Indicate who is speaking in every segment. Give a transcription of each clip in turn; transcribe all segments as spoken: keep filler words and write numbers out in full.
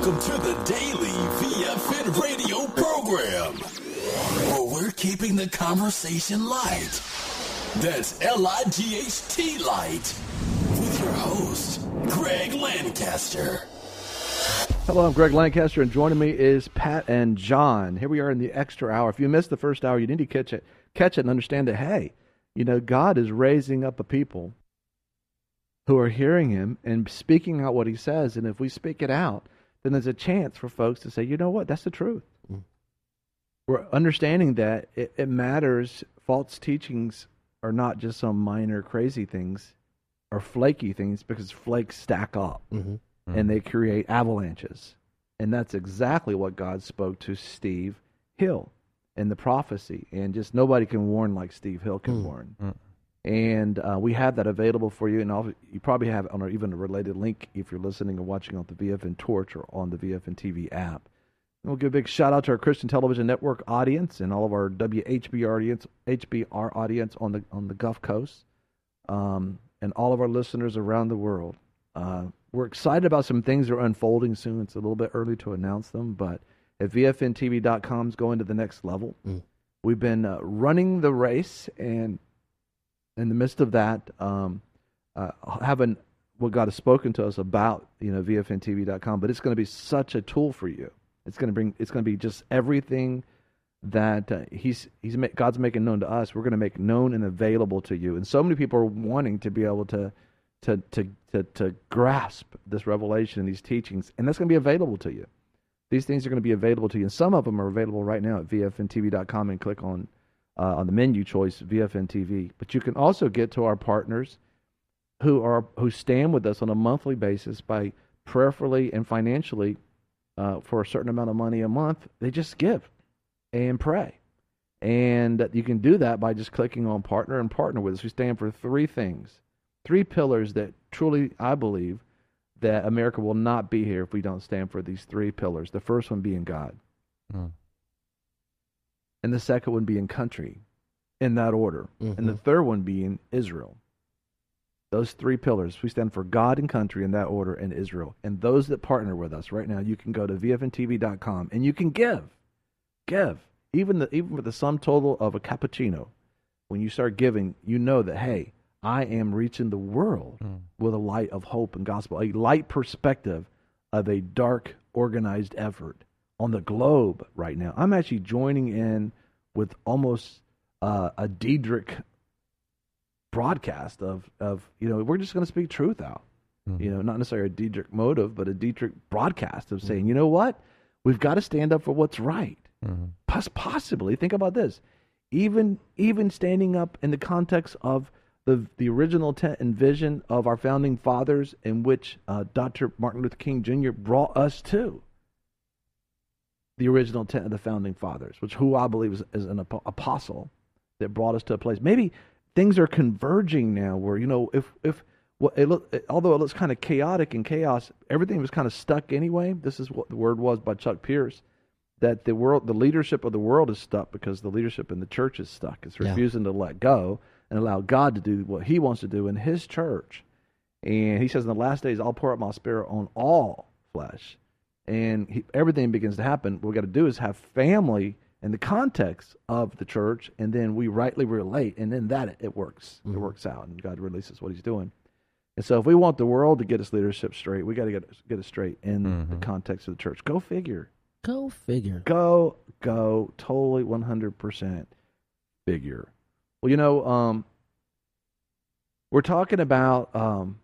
Speaker 1: Welcome to the Daily V F N radio program, where we're keeping the conversation light. That's L I G H T light. With your host, Greg Lancaster.
Speaker 2: Hello, I'm Greg Lancaster, and joining me is Pat and John. Here we are in the extra hour. If you missed the first hour, you need to catch it, catch it and understand that, hey, you know, God is raising up a people who are hearing him and speaking out what he says. And if we speak it out, then there's a chance for folks to say, you know what, that's the truth. Mm. We're understanding that it, it matters. False teachings are not just some minor crazy things or flaky things, because flakes stack up. Mm-hmm. Mm-hmm. And they create avalanches. And that's exactly what God spoke to Steve Hill in the prophecy. And just nobody can warn like Steve Hill can mm-hmm. warn. Mm-hmm. And uh, we have that available for you. And I'll, you probably have it on our, even a related link if you're listening or watching on the V F N Torch or on the V F N T V app. And we'll give a big shout out to our Christian Television Network audience and all of our W H B R audience, H B R audience on the on the Gulf Coast, um, and all of our listeners around the world. Uh, we're excited about some things that are unfolding soon. It's a little bit early to announce them, but at V F N T V dot com is going to the next level. Mm. We've been uh, running the race, and in the midst of that, um, uh, having what God has spoken to us about, you know, V F N T V dot com. But it's going to be such a tool for you. It's going to bring. It's going to be just everything that uh, he's he's ma- God's making known to us. We're going to make known and available to you. And so many people are wanting to be able to. To, to to to grasp this revelation and these teachings, and that's going to be available to you. These things are going to be available to you, and some of them are available right now at V F N T V dot com, and click on uh, on the menu choice V F N T V. But you can also get to our partners who are who stand with us on a monthly basis by prayerfully and financially uh, for a certain amount of money a month. They just give and pray, and you can do that by just clicking on partner and partner with us. We stand for three things. Three pillars that truly, I believe, that America will not be here if we don't stand for these three pillars. The first one being God. Mm. And the second one being country, in that order. Mm-hmm. And the third one being Israel. Those three pillars. We stand for God and country in that order, and Israel. And those that partner with us right now, you can go to V F N T V dot com and you can give. Give. Even the even with the sum total of a cappuccino. When you start giving, you know that, hey, I am reaching the world mm. with a light of hope and gospel, a light perspective of a dark, organized effort on the globe right now. I'm actually joining in with almost uh, a Diedrich broadcast of, of, you know, we're just going to speak truth out. Mm. You know, not necessarily a Diedrich motive, but a Diedrich broadcast of saying, mm. you know what? We've got to stand up for what's right. Mm. Possibly, think about this, even even standing up in the context of The the original intent and vision of our founding fathers, in which uh, Doctor Martin Luther King Junior brought us to. The original intent of the founding fathers, which who I believe is, is an ap- apostle that brought us to a place. Maybe things are converging now, where you know if if well, it look, it, although it looks kind of chaotic and chaos, everything was kind of stuck anyway. This is what the word was by Chuck Pierce, that the world, the leadership of the world is stuck because the leadership in the church is stuck. It's refusing yeah. to let go and allow God to do what he wants to do in his church. And he says, in the last days, I'll pour out my spirit on all flesh. And he, everything begins to happen. What we've got to do is have family in the context of the church, and then we rightly relate, and then that, it, it works. Mm-hmm. It works out, and God releases what he's doing. And so if we want the world to get its leadership straight, we got to get, get it straight in mm-hmm. the context of the church. Go figure.
Speaker 3: Go figure.
Speaker 2: Go, go, totally one hundred percent figure. Well, you know, um, we're talking about um,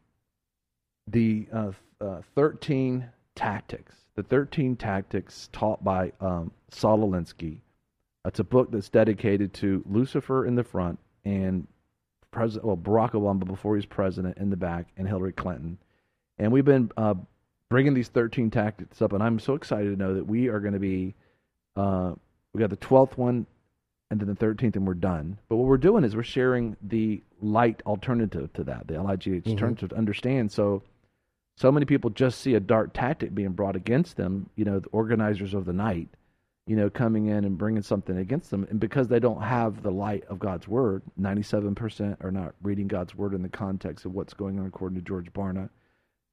Speaker 2: the uh, uh, thirteen tactics, the thirteen tactics taught by um, Saul Alinsky. It's a book that's dedicated to Lucifer in the front and President, well, Barack Obama before he's president in the back, and Hillary Clinton. And we've been uh, bringing these thirteen tactics up, and I'm so excited to know that we are going to be, uh, we got the twelfth one, and then the thirteenth, and we're done. But what we're doing is we're sharing the light alternative to that, the L I G H mm-hmm. alternative to understand. So, so many people just see a dark tactic being brought against them, you know, the organizers of the night, you know, coming in and bringing something against them. And because they don't have the light of God's word, ninety-seven percent are not reading God's word in the context of what's going on according to George Barna.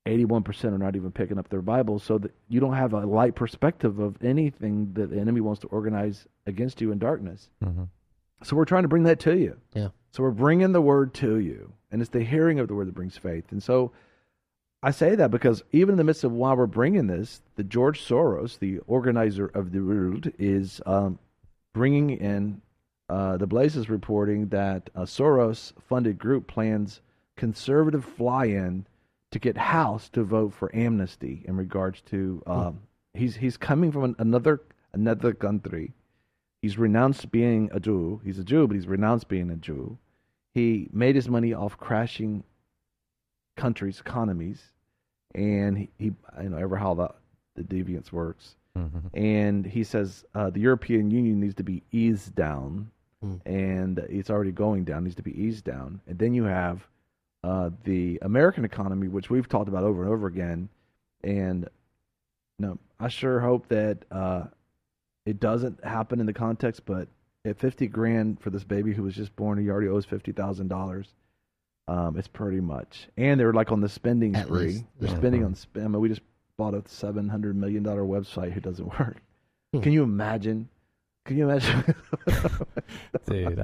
Speaker 2: eighty-one percent are not even picking up their Bibles, so that you don't have a light perspective of anything that the enemy wants to organize against you in darkness.
Speaker 3: Mm-hmm.
Speaker 2: So we're trying to bring that to you.
Speaker 4: Yeah.
Speaker 2: So we're bringing the word to you, and it's the hearing of the word that brings faith. And so I say that because even in the midst of while we're bringing this, the George Soros, the organizer of the world, is um, bringing in, uh, the Blaze is reporting that a Soros-funded group plans conservative fly-in to get House to vote for amnesty in regards to, um, hmm. he's he's coming from an, another another country. He's renounced being a Jew. He's a Jew, but he's renounced being a Jew. He made his money off crashing countries' economies, and he, he you know, ever how the, the deviance works. Mm-hmm. And he says uh, the European Union needs to be eased down, mm. and it's already going down, needs to be eased down. And then you have uh, the American economy, which we've talked about over and over again. And you know, I sure hope that uh, it doesn't happen in the context, but at fifty grand for this baby who was just born, he already owes fifty thousand dollars. Um, it's pretty much. And they're like on the spending
Speaker 4: At
Speaker 2: spree.
Speaker 4: least,
Speaker 2: They're
Speaker 4: yeah.
Speaker 2: spending on spend. I mean, we just bought a seven hundred million dollars website who doesn't work. Hmm. Can you imagine? Can you imagine?
Speaker 3: Dude,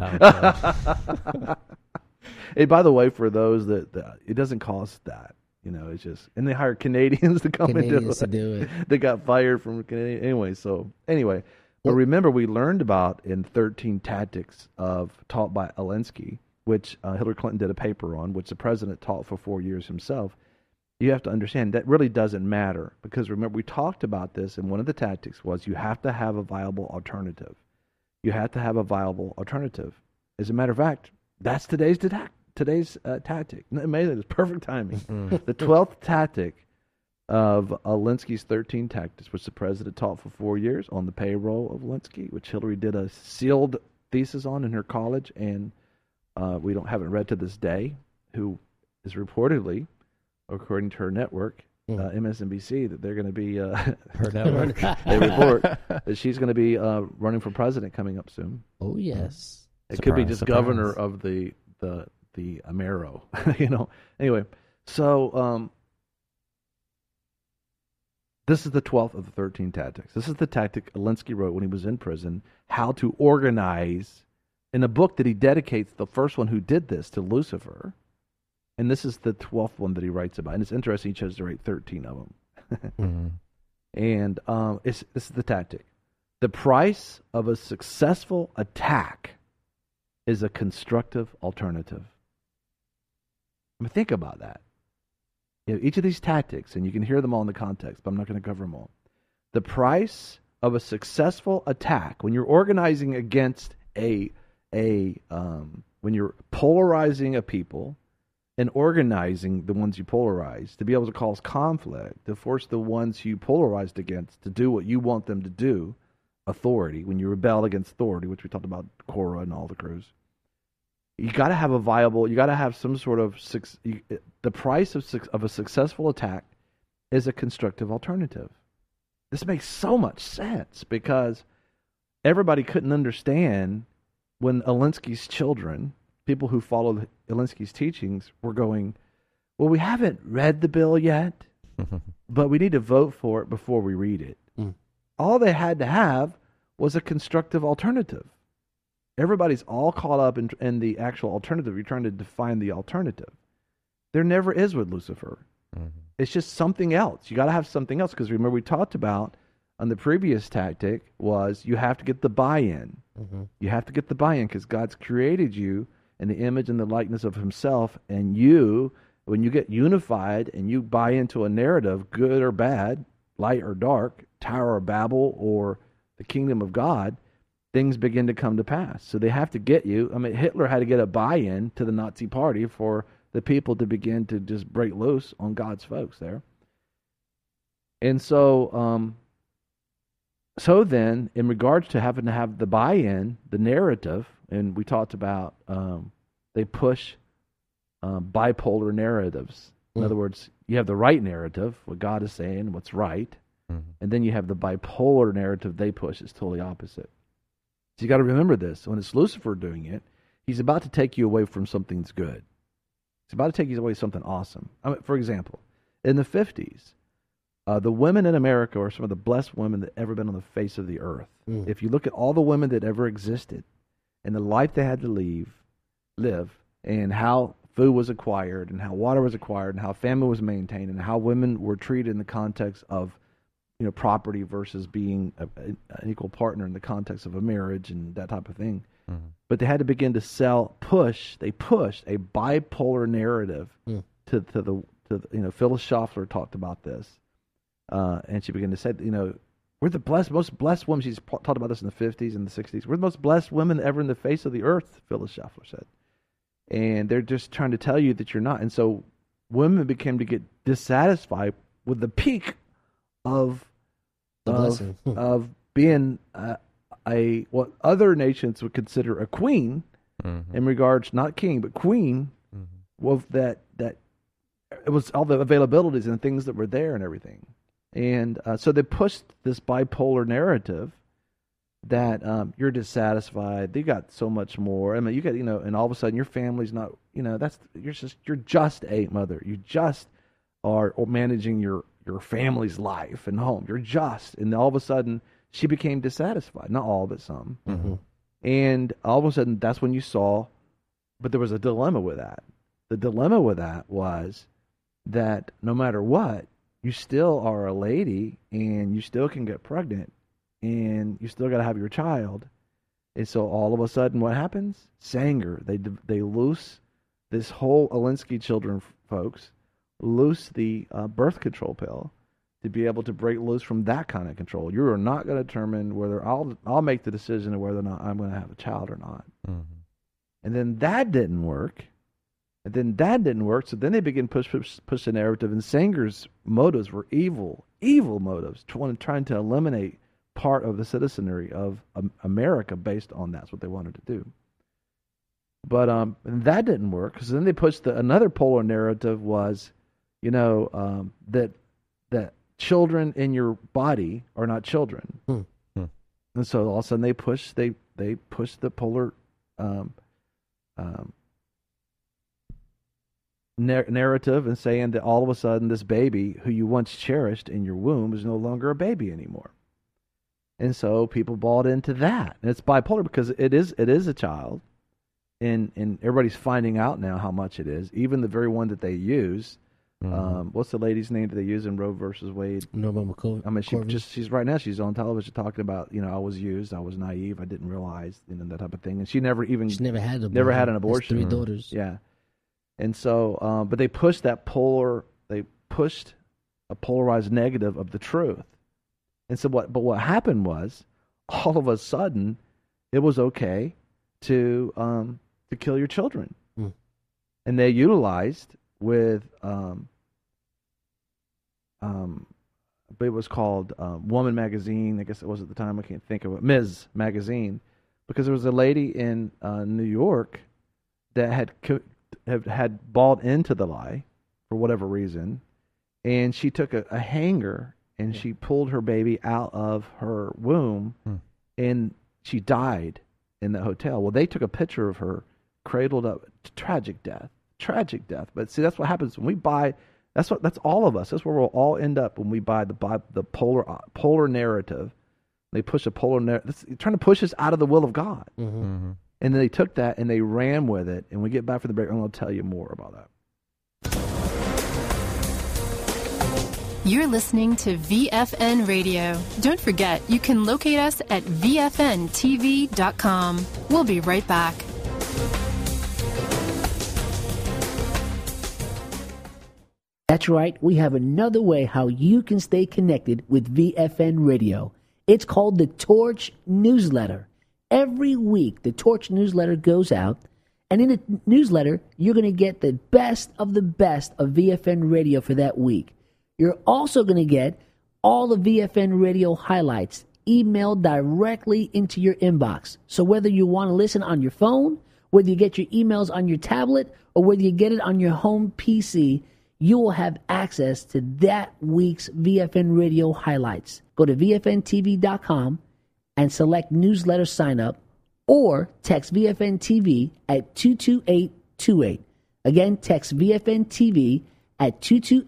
Speaker 3: I'm
Speaker 2: Hey, by the way, for those that, that it doesn't cost that, you know, it's just, and they hire Canadians to come
Speaker 4: Canadians
Speaker 2: and do
Speaker 4: to
Speaker 2: it.
Speaker 4: do it.
Speaker 2: They got fired from Canadian anyway. So anyway, but remember, we learned about in thirteen Tactics of taught by Alinsky, which uh, Hillary Clinton did a paper on, which the president taught for four years himself. You have to understand that really doesn't matter, because remember, we talked about this, and one of the tactics was you have to have a viable alternative. You have to have a viable alternative. As a matter of fact, that's today's ta- today's uh, tactic. Amazing, it's perfect timing. Mm-hmm. The twelfth tactic of Alinsky's thirteen Tactics, which the president taught for four years on the payroll of Alinsky, which Hillary did a sealed thesis on in her college, and uh, we don't haven't read to this day, who is reportedly, according to her network, uh, M S N B C, that they're going to be, uh,
Speaker 3: her network.
Speaker 2: they report that she's going to be uh, running for president coming up soon.
Speaker 4: Oh, yes.
Speaker 2: It
Speaker 3: Surprise,
Speaker 2: could be just
Speaker 3: surprise.
Speaker 2: governor of the, the, the Amero, you know. Anyway, so um, this is the twelfth of the thirteen tactics. This is the tactic Alinsky wrote when he was in prison, how to organize, in a book that he dedicates the first one who did this to Lucifer. And this is the twelfth one that he writes about. And it's interesting, he chose to write thirteen of them.
Speaker 3: mm-hmm.
Speaker 2: And um, it's, this is the tactic. The price of a successful attack is a constructive alternative. I mean, think about that. You know, each of these tactics, and you can hear them all in the context, but I'm not going to cover them all. The price of a successful attack, when you're organizing against a, a um, when you're polarizing a people, and organizing the ones you polarize to be able to cause conflict, to force the ones you polarized against to do what you want them to do, authority, when you rebel against authority, which we talked about Korah and all the crews, you got to have a viable, you got to have some sort of, you, the price of, of a successful attack is a constructive alternative. This makes so much sense because everybody couldn't understand when Alinsky's children, people who followed Alinsky's teachings, were going, well, we haven't read the bill yet, but we need to vote for it before we read it. Mm. All they had to have was a constructive alternative. Everybody's all caught up in, in the actual alternative. You're trying to define the alternative. There never is with Lucifer. Mm-hmm. It's just something else. You got to have something else, because remember we talked about on the previous tactic was you have to get the buy-in. Mm-hmm. You have to get the buy-in because God's created you in the image and the likeness of himself, and you, when you get unified and you buy into a narrative, good or bad, light or dark, Tower of Babel or the kingdom of God, things begin to come to pass. So they have to get you. I mean, Hitler had to get a buy-in to the Nazi party for the people to begin to just break loose on God's folks there. And so, um, so then, in regards to having to have the buy-in, the narrative, and we talked about um, they push um, bipolar narratives. In mm. other words, you have the right narrative, what God is saying, what's right, mm-hmm. and then you have the bipolar narrative they push. It's totally opposite. So you got to remember this. When it's Lucifer doing it, he's about to take you away from something's good. He's about to take you away from something awesome. I mean, for example, in the fifties, uh, the women in America are some of the blessed women that ever been on the face of the earth. Mm. If you look at all the women that ever existed and the life they had to leave, live, and how food was acquired and how water was acquired and how family was maintained and how women were treated in the context of, you know, property versus being a, a, an equal partner in the context of a marriage and that type of thing. Mm-hmm. But they had to begin to sell, push, they pushed a bipolar narrative mm. to, to the, to the, you know, Phyllis Schaffler talked about this. Uh, and she began to say, you know, we're the blessed, most blessed women. She's talked about this in the fifties and the sixties. We're the most blessed women ever in the face of the earth, Phyllis Schaffler said. And they're just trying to tell you that you're not. And so women became to get dissatisfied with the peak of
Speaker 4: the
Speaker 2: of, of being uh, a what other nations would consider a queen mm-hmm. in regards, not king, but queen, mm-hmm. of that, that it was all the availabilities and things that were there and everything. And uh, so they pushed this bipolar narrative that um, you're dissatisfied. They got so much more. I mean, you got, you know, and all of a sudden your family's not, you know, that's, you're just, you're just a mother. You just are managing your, your family's life and home. You're just, and all of a sudden she became dissatisfied. Not all, but some. Mm-hmm. And all of a sudden that's when you saw, but there was a dilemma with that. The dilemma with that was that no matter what, you still are a lady and you still can get pregnant. And you still got to have your child. And so all of a sudden what happens? Sanger. They they loose this whole Alinsky children folks, loose the uh, birth control pill to be able to break loose from that kind of control. You are not going to determine whether I'll I'll make the decision of whether or not I'm going to have a child or not. Mm-hmm. And then that didn't work. And then that didn't work. So then they begin push push, push the narrative. And Sanger's motives were evil, evil motives, trying, trying to eliminate part of the citizenry of um, America based on that's what they wanted to do. But um, and that didn't work because then they pushed the, another polar narrative was, you know, um, that that children in your body are not children, hmm. Hmm. and so all of a sudden they push they they push the polar um, um, nar- narrative and saying that all of a sudden this baby who you once cherished in your womb is no longer a baby anymore. And so people bought into that. And it's bipolar because it is it is a child. And and everybody's finding out now how much it is. Even the very one that they use. Mm-hmm. Um, what's the lady's name that they use in Roe versus Wade?
Speaker 4: Norma McCorvey.
Speaker 2: I mean, she just she's right now she's on television talking about, you know, I was used, I was naive, I didn't realize, you know, that type of thing. And she never even
Speaker 4: she never had an
Speaker 2: never had an abortion.
Speaker 4: Three daughters.
Speaker 2: Yeah. And so um, but they pushed that polar they pushed a polarized negative of the truth. And so what? But what happened was, all of a sudden, it was okay to um, to kill your children, mm. and they utilized with um, um, but it was called um, Woman Magazine. I guess it was at the time. I can't think of it. Miz Magazine, because there was a lady in uh, New York that had co- had had bought into the lie for whatever reason, and she took a, a hanger. And she pulled her baby out of her womb, hmm. and she died in the hotel. Well, they took a picture of her cradled up. Tragic death, tragic death. But see, that's what happens when we buy. That's what. That's all of us. That's where we'll all end up when we buy the buy the polar polar narrative. They push a polar narrative. They're trying to push us out of the will of God. Mm-hmm. Mm-hmm. And then they took that and they ran with it. And when we get back from the break, I'm going to tell you more about that.
Speaker 5: You're listening to V F N Radio. Don't forget, you can locate us at V F N T V dot com. We'll be right back.
Speaker 6: That's right. We have another way how you can stay connected with V F N Radio. It's called the Torch Newsletter. Every week, the Torch Newsletter goes out, and in the newsletter, you're going to get the best of the best of V F N Radio for that week. You're also going to get all the V F N Radio highlights emailed directly into your inbox. So whether you want to listen on your phone, whether you get your emails on your tablet, or whether you get it on your home P C, you will have access to that week's V F N Radio highlights. Go to V F N T V dot com and select newsletter sign up, or text V F N T V at two two eight two eight. Again, text V F N T V at two two eight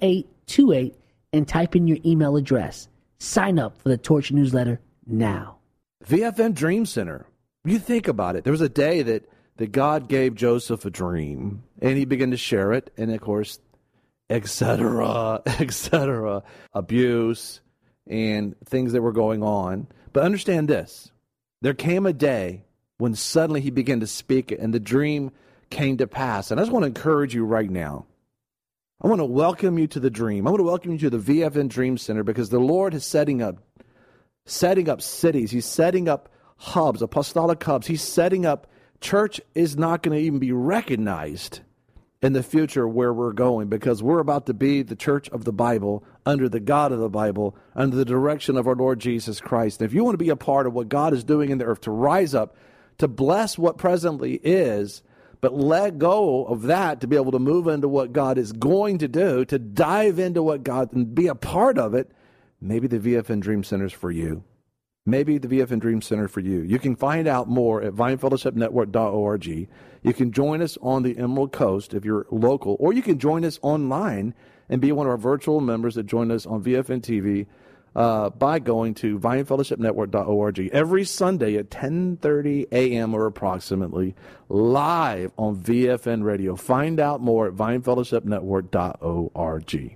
Speaker 6: two eight and type in your email address. Sign up for the Torch newsletter now.
Speaker 2: V F N Dream Center. You think about it. There was a day that, that God gave Joseph a dream, and he began to share it, and of course, et cetera, et cetera, abuse and things that were going on. But understand this. There came a day when suddenly he began to speak it, and the dream came to pass. And I just want to encourage you right now. I want to welcome you to the dream. I want to welcome you to the V F N Dream Center, because the Lord is setting up, setting up cities. He's setting up hubs, apostolic hubs. He's setting up, church is not going to even be recognized in the future where we're going, because we're about to be the church of the Bible, under the God of the Bible, under the direction of our Lord Jesus Christ. And if you want to be a part of what God is doing in the earth, to rise up, to bless what presently is, but let go of that to be able to move into what God is going to do, to dive into what God, and be a part of it, maybe the V F N Dream Center is for you. Maybe the V F N Dream Center for you. You can find out more at vine fellowship network dot org. You can join us on the Emerald Coast if you're local, or you can join us online and be one of our virtual members that join us on V F N T V uh, by going to vine fellowship network dot org. Every Sunday at ten thirty a.m. or approximately, live on V F N Radio. Find out more at vine fellowship network dot org.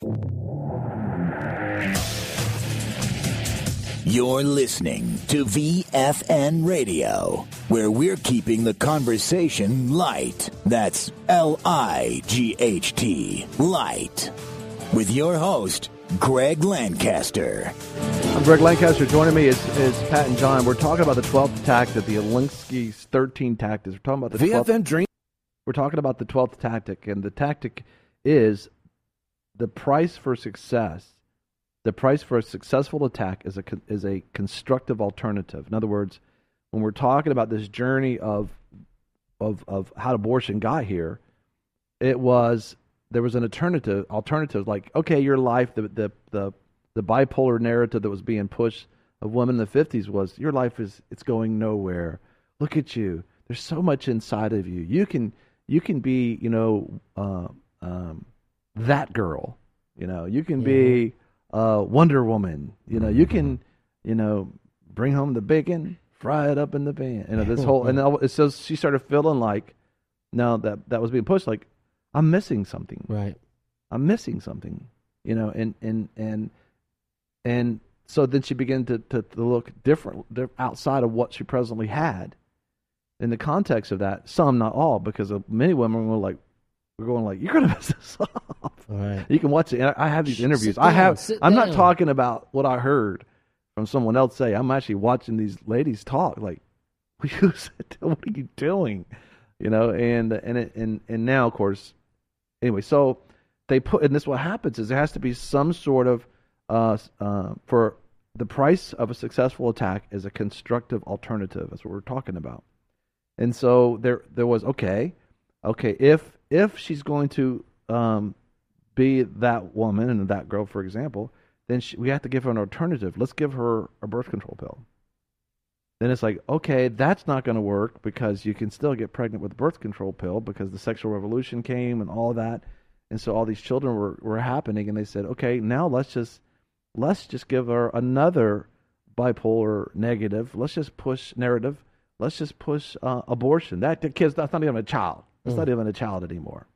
Speaker 1: You're listening to V F N Radio, where we're keeping the conversation light. That's L I G H T, light. With your host, Greg Lancaster.
Speaker 2: I'm Greg Lancaster. Joining me is, is Pat and John. We're talking about the twelfth tactic, the Alinsky's thirteen tactics. We're talking about the
Speaker 1: V F N
Speaker 2: twelfth, Dream. We're talking about the twelfth tactic, and the tactic is the price for success. The price for a successful attack is a is a constructive alternative. In other words, when we're talking about this journey of of of how abortion got here, it was there was an alternative alternative like, okay, your life, the the the, the bipolar narrative that was being pushed of women in the fifties was, your life is it's going nowhere. Look at you. There's so much inside of you. You can you can be, you know, uh, um, that girl. You know, you can be Uh, Wonder Woman, you know, you can, you know, bring home the bacon, fry it up in the pan. You know, this whole, and it says she started feeling like, now that that was being pushed, like, I'm missing something.
Speaker 6: Right.
Speaker 2: I'm missing something, you know, and, and, and, and so then she began to, to, to look different, outside of what she presently had. In the context of that, some, not all, because of many women were like, we're going like, you're going to mess this up.
Speaker 6: All right.
Speaker 2: You can watch it. I have these interviews.
Speaker 6: Sit
Speaker 2: I
Speaker 6: down,
Speaker 2: have.
Speaker 6: sit
Speaker 2: I'm
Speaker 6: down.
Speaker 2: not talking about what I heard from someone else say. I'm actually watching these ladies talk. Like, what are you doing? You know, and and it, and and now, of course, anyway. So they put, and this what happens is there has to be some sort of uh, uh, for the price of a successful attack is a constructive alternative. That's what we're talking about. And so there there was okay, okay. If if she's going to um, be that woman and that girl, for example, then she, we have to give her an alternative. Let's give her a birth control pill. Then it's like, okay, that's not going to work because you can still get pregnant with a birth control pill because the sexual revolution came and all that. And so all these children were, were happening, and they said, okay, now let's just let's just give her another bipolar negative. Let's just push narrative. Let's just push uh, abortion. That the kid's that's not even a child. It's mm. not even a child anymore.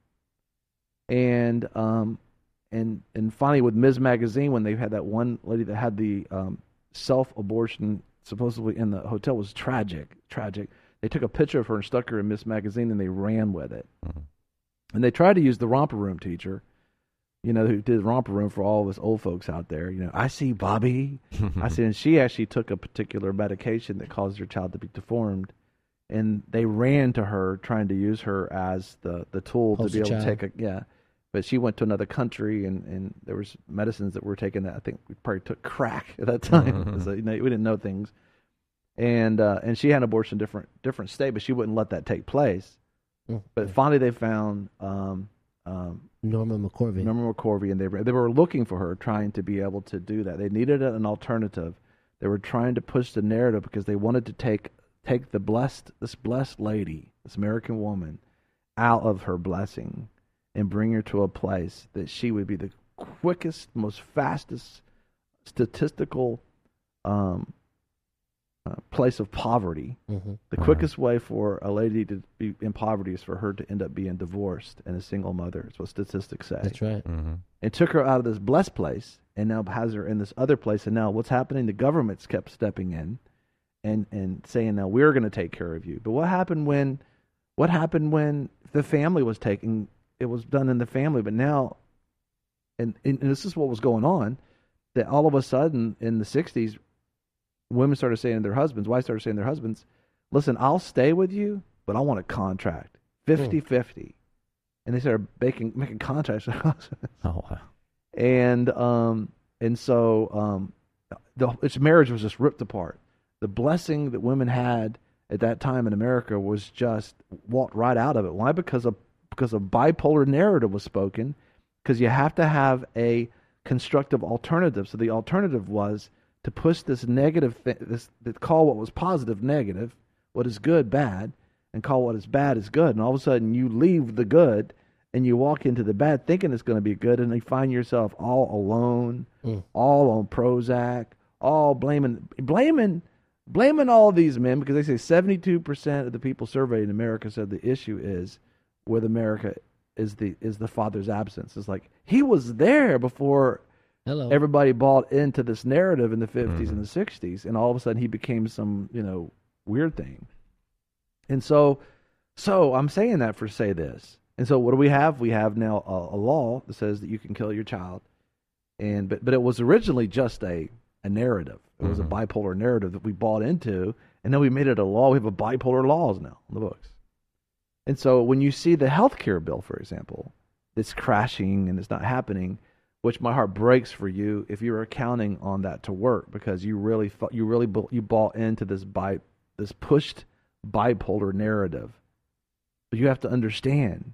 Speaker 2: And um, and and finally with Miz Magazine, when they had that one lady that had the um, self-abortion supposedly in the hotel, was tragic, tragic. They took a picture of her and stuck her in Miz Magazine, and they ran with it. Mm-hmm. And they tried to use the romper room teacher, you know, who did romper room for all of us old folks out there. You know, I see Bobby. I see, and she actually took a particular medication that caused her child to be deformed. And they ran to her trying to use her as the, the tool Post to be able child. to take a, yeah. But she went to another country, and, and there was medicines that were taken that I think we probably took crack at that time. Mm-hmm. So, you know, we didn't know things. And uh, and she had an abortion in a different, different state, but she wouldn't let that take place. Mm-hmm. But finally they found um, um,
Speaker 6: Norma McCorvey.
Speaker 2: Norma McCorvey, and they were, they were looking for her, trying to be able to do that. They needed an alternative. They were trying to push the narrative because they wanted to take take the blessed this blessed lady, this American woman, out of her blessing and bring her to a place that she would be the quickest, most fastest statistical um, uh, place of poverty.
Speaker 4: Mm-hmm.
Speaker 2: The quickest way for a lady to be in poverty is for her to end up being divorced and a single mother. That's what statistics say.
Speaker 4: That's right.
Speaker 3: Mm-hmm.
Speaker 2: It took her out of this blessed place and now has her in this other place. And now what's happening? The government's kept stepping in and, and saying, now we're going to take care of you. But what happened when, what happened when the family was taken? It was done in the family, but now, and, and this is what was going on, that all of a sudden in the sixties, women started saying to their husbands, wives started saying to their husbands, listen, I'll stay with you, but I want a contract, fifty-fifty. And they started making, making contracts with their husbands.
Speaker 3: Oh, wow.
Speaker 2: And, um, and so um, the, its marriage was just ripped apart. The blessing that women had at that time in America was just walked right out of it. Why? Because of, because a bipolar narrative was spoken, because you have to have a constructive alternative. So the alternative was to push this negative, th- this that call what was positive negative, what is good bad, and call what is bad is good. And all of a sudden you leave the good and you walk into the bad thinking it's going to be good, and you find yourself all alone, mm. all on Prozac, all blaming, blaming, blaming all these men, because they say seventy-two percent of the people surveyed in America said the issue is with America is the is the father's absence. It's like he was there before
Speaker 4: Hello.
Speaker 2: everybody bought into this narrative in the fifties
Speaker 3: mm-hmm.
Speaker 2: and the sixties, and all of a sudden he became some, you know, weird thing. And so, so I'm saying that for say this. And so what do we have? We have now a, a law that says that you can kill your child, and but but it was originally just a a narrative. It was
Speaker 3: mm-hmm.
Speaker 2: a bipolar narrative that we bought into, and then we made it a law. We have a bipolar laws now on the books. And so when you see the health care bill, for example, that's crashing and it's not happening, which my heart breaks for you if you're counting on that to work, because you really thought, you really you bought into this bi, this pushed bipolar narrative. But you have to understand,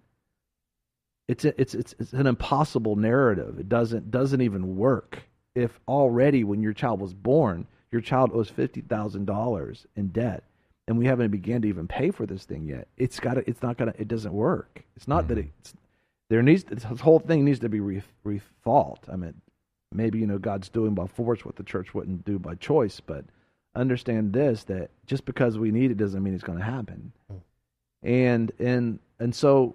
Speaker 2: it's a, it's it's it's an impossible narrative. It doesn't doesn't even work. If already when your child was born, your child owes fifty thousand dollars in debt, and we haven't began to even pay for this thing yet, it's got to, it's not gonna, it doesn't work. It's not mm-hmm. that it's, there needs, this whole thing needs to be re, rethought. I mean, maybe, you know, God's doing by force what the church wouldn't do by choice, but understand this, that just because we need it doesn't mean it's going to happen. Mm-hmm. And, and, and so,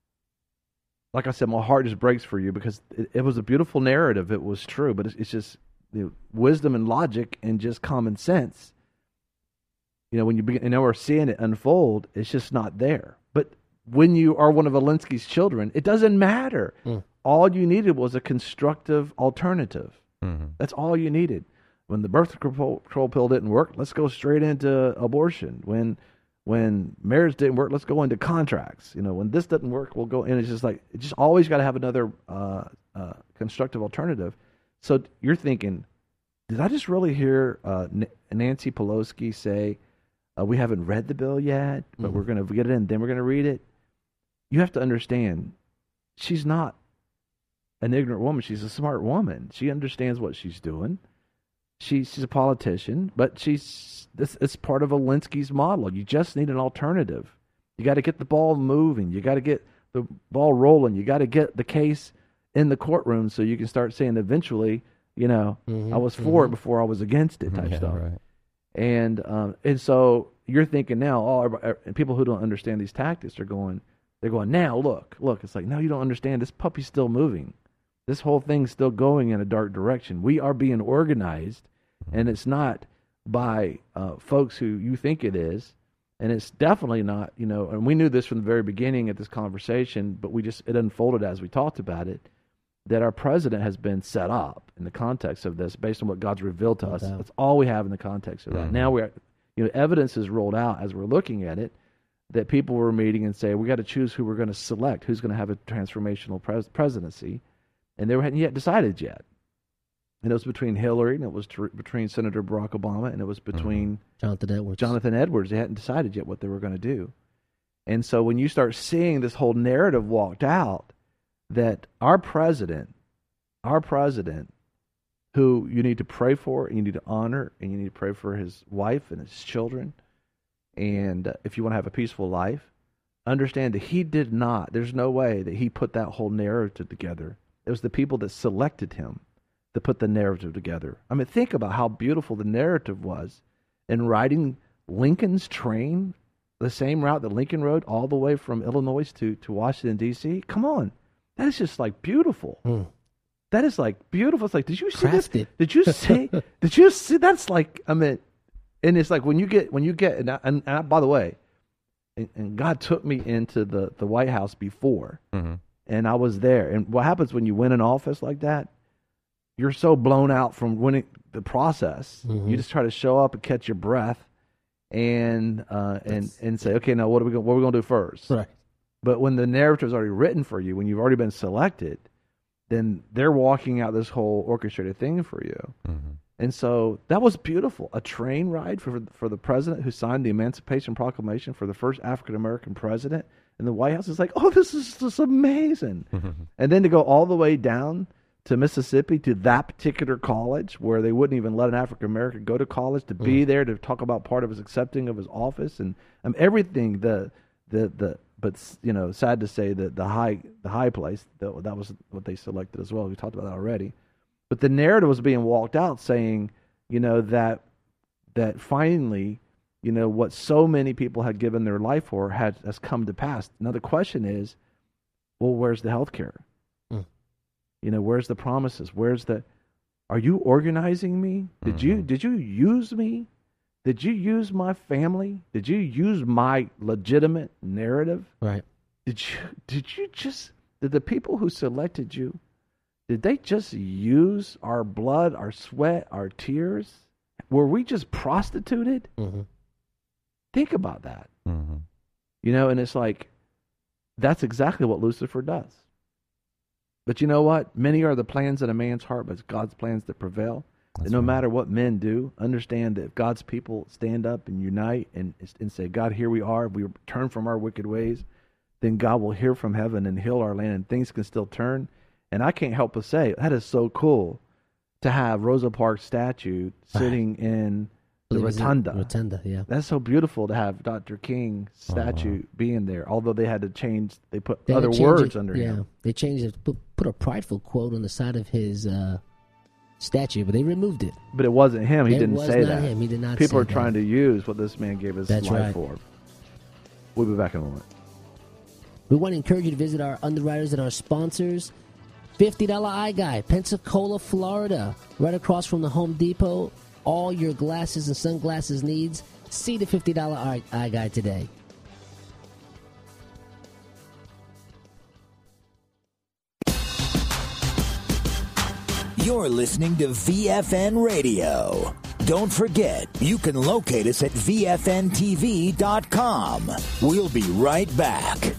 Speaker 2: like I said, my heart just breaks for you, because it, it was a beautiful narrative. It was true, but it's, it's just, you know, wisdom and logic and just common sense. You know, when you begin, you know, we're seeing it unfold, it's just not there. But when you are one of Alinsky's children, it doesn't matter. Mm. All you needed was a constructive alternative. Mm-hmm. That's all you needed. When the birth control pill didn't work, let's go straight into abortion. When when marriage didn't work, let's go into contracts. You know, when this doesn't work, we'll go in. It's just like, it's just always got to have another uh, uh, constructive alternative. So you're thinking, did I just really hear uh, N- Nancy Pelosi say, Uh, we haven't read the bill yet, but mm-hmm. we're going to get it in, then we're going to read it? You have to understand, she's not an ignorant woman. She's a smart woman. She understands what she's doing. She, she's a politician, but she's this. It's part of Alinsky's model. You just need an alternative. You got to get the ball moving. You got to get the ball rolling. You got to get the case in the courtroom so you can start saying eventually, you know, mm-hmm. I was for mm-hmm. it before I was against it type
Speaker 3: yeah,
Speaker 2: stuff.
Speaker 3: Right.
Speaker 2: And um, and so you're thinking now, oh, and people who don't understand these tactics are going, they're going, now look, look. It's like, no, you don't understand. This puppy's still moving. This whole thing's still going in a dark direction. We are being organized, and it's not by uh, folks who you think it is, and it's definitely not, you know. And we knew this from the very beginning at this conversation, but we just it unfolded as we talked about it, that our president has been set up in the context of this based on what God's revealed to us.
Speaker 4: Okay.
Speaker 2: That's all we have in the context of that.
Speaker 3: Mm-hmm.
Speaker 2: Now we're, you know, evidence is rolled out as we're looking at it, that people were meeting and saying, we got to choose who we're going to select, who's going to have a transformational pres- presidency. And they hadn't yet decided yet. And it was between Hillary, and it was tr- between Senator Barack Obama, and it was between
Speaker 4: mm-hmm. Jonathan Edwards.
Speaker 2: Jonathan Edwards. They hadn't decided yet what they were going to do. And so when you start seeing this whole narrative walked out, that our president, our president, who you need to pray for and you need to honor, and you need to pray for his wife and his children, and uh, if you want to have a peaceful life, understand that he did not, there's no way that he put that whole narrative together It was the people that selected him to put the narrative together. I mean, think about how beautiful the narrative was in riding Lincoln's train, the same route that Lincoln rode all the way from Illinois to, to Washington, D C. Come on. That is just like beautiful. Mm. That is like beautiful. It's like, did you see
Speaker 6: Crafted.
Speaker 2: this? Did you see? Did you see? That's like, I mean, and it's like when you get, when you get, and, I, and, and I, by the way, and, and God took me into the, the White House before, mm-hmm. and I was there. And what happens when you win an office like that? You're so blown out from winning the process. Mm-hmm. You just try to show up and catch your breath, and uh, and and say, okay, now what are we going? What are we going to do first?
Speaker 6: Right.
Speaker 2: But when the narrative is already written for you, when you've already been selected, then they're walking out this whole orchestrated thing for you. Mm-hmm. And so that was beautiful. A train ride for for the president who signed the Emancipation Proclamation for the first African American president in the White House. Is like, oh, this is just amazing. Mm-hmm. And then to go all the way down to Mississippi to that particular college where they wouldn't even let an African American go to college, to be mm. there to talk about part of his accepting of his office and um, everything. The the the but you know, sad to say that the high the high place that that was what they selected as well. We talked about that already. But the narrative was being walked out, saying, you know, that that finally, you know, what so many people had given their life for had has come to pass. Now the question is, well, where's the health care? You know, where's the promises? Where's the? Are you organizing me? Did mm-hmm. you did you use me? Did you use my family? Did you use my legitimate narrative?
Speaker 6: Right.
Speaker 2: Did you did you just did the people who selected you? Did they just use our blood, our sweat, our tears? Were we just prostituted? Mm-hmm. Think about that. Mm-hmm. You know, and it's like that's exactly what Lucifer does. But you know what? Many are the plans in a man's heart, but it's God's plans that prevail. That's and no right. matter what men do, understand that if God's people stand up and unite and and say, God, here we are, we turn from our wicked ways, then God will hear from heaven and heal our land, and things can still turn. And I can't help but say, that is so cool to have Rosa Parks' statue sitting in the rotunda.
Speaker 6: Rotunda, yeah.
Speaker 2: That's so beautiful to have Doctor King's statue oh, wow. being there. Although they had to change, they put they other words
Speaker 6: it,
Speaker 2: under
Speaker 6: yeah.
Speaker 2: him.
Speaker 6: They changed it, put, put a prideful quote on the side of his uh, statue, but they removed it.
Speaker 2: But it wasn't him. He
Speaker 6: it
Speaker 2: didn't
Speaker 6: was
Speaker 2: say
Speaker 6: not
Speaker 2: that.
Speaker 6: Him. He did not.
Speaker 2: People
Speaker 6: say
Speaker 2: are trying
Speaker 6: that.
Speaker 2: to use what this man gave his
Speaker 6: That's
Speaker 2: life
Speaker 6: right.
Speaker 2: for. We'll be back in a moment.
Speaker 6: We want to encourage you to visit our underwriters and our sponsors. fifty dollars Eye Guide, Pensacola, Florida, right across from the Home Depot. All your glasses and sunglasses needs. See the fifty dollars Eye Guide today.
Speaker 4: You're listening to V F N Radio. Don't forget, you can locate us at V F N T V dot com. We'll be right back.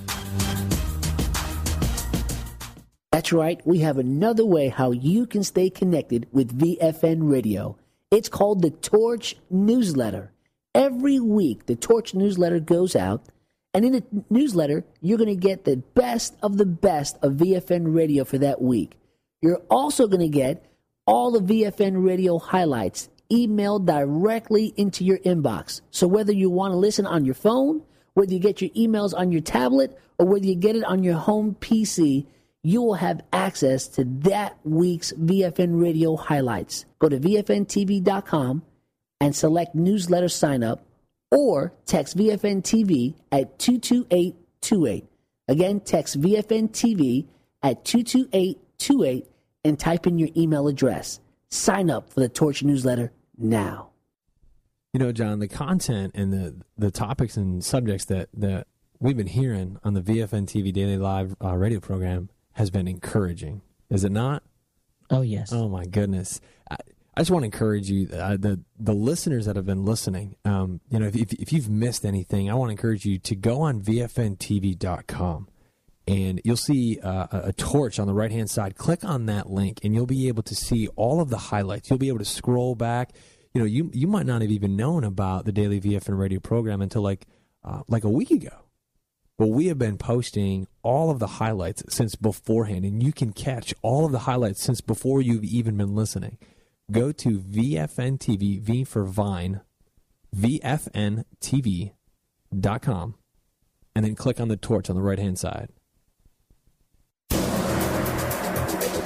Speaker 6: That's right. We have another way how you can stay connected with V F N Radio. It's called the Torch Newsletter. Every week, the Torch Newsletter goes out, and in the newsletter, you're going to get the best of the best of V F N Radio for that week. You're also going to get all the V F N Radio highlights emailed directly into your inbox. So whether you want to listen on your phone, whether you get your emails on your tablet, or whether you get it on your home P C, you will have access to that week's V F N Radio highlights. Go to V F N T V dot com and select newsletter sign up, or text V F N T V at two two eight two eight. Again, text V F N T V at two two eight two eight and type in your email address. Sign up for the Torch Newsletter now.
Speaker 3: You know, John, the content and the, the topics and subjects that, that we've been hearing on the V F N T V Daily Live uh, radio program has been encouraging, is it not?
Speaker 6: Oh, yes.
Speaker 3: Oh, my goodness. I, I just want to encourage you, uh, the the listeners that have been listening, um, you know, if, if, if you've missed anything, I want to encourage you to go on V F N T V dot com, and you'll see uh, a, a torch on the right-hand side. Click on that link, and you'll be able to see all of the highlights. You'll be able to scroll back. You know, you you might not have even known about the Daily V F N radio program until like uh, like a week ago. But we have been posting all of the highlights since beforehand, and you can catch all of the highlights since before you've even been listening. Go to V F N T V, V for Vine, V F N T V dot com, and then click on the torch on the right-hand side.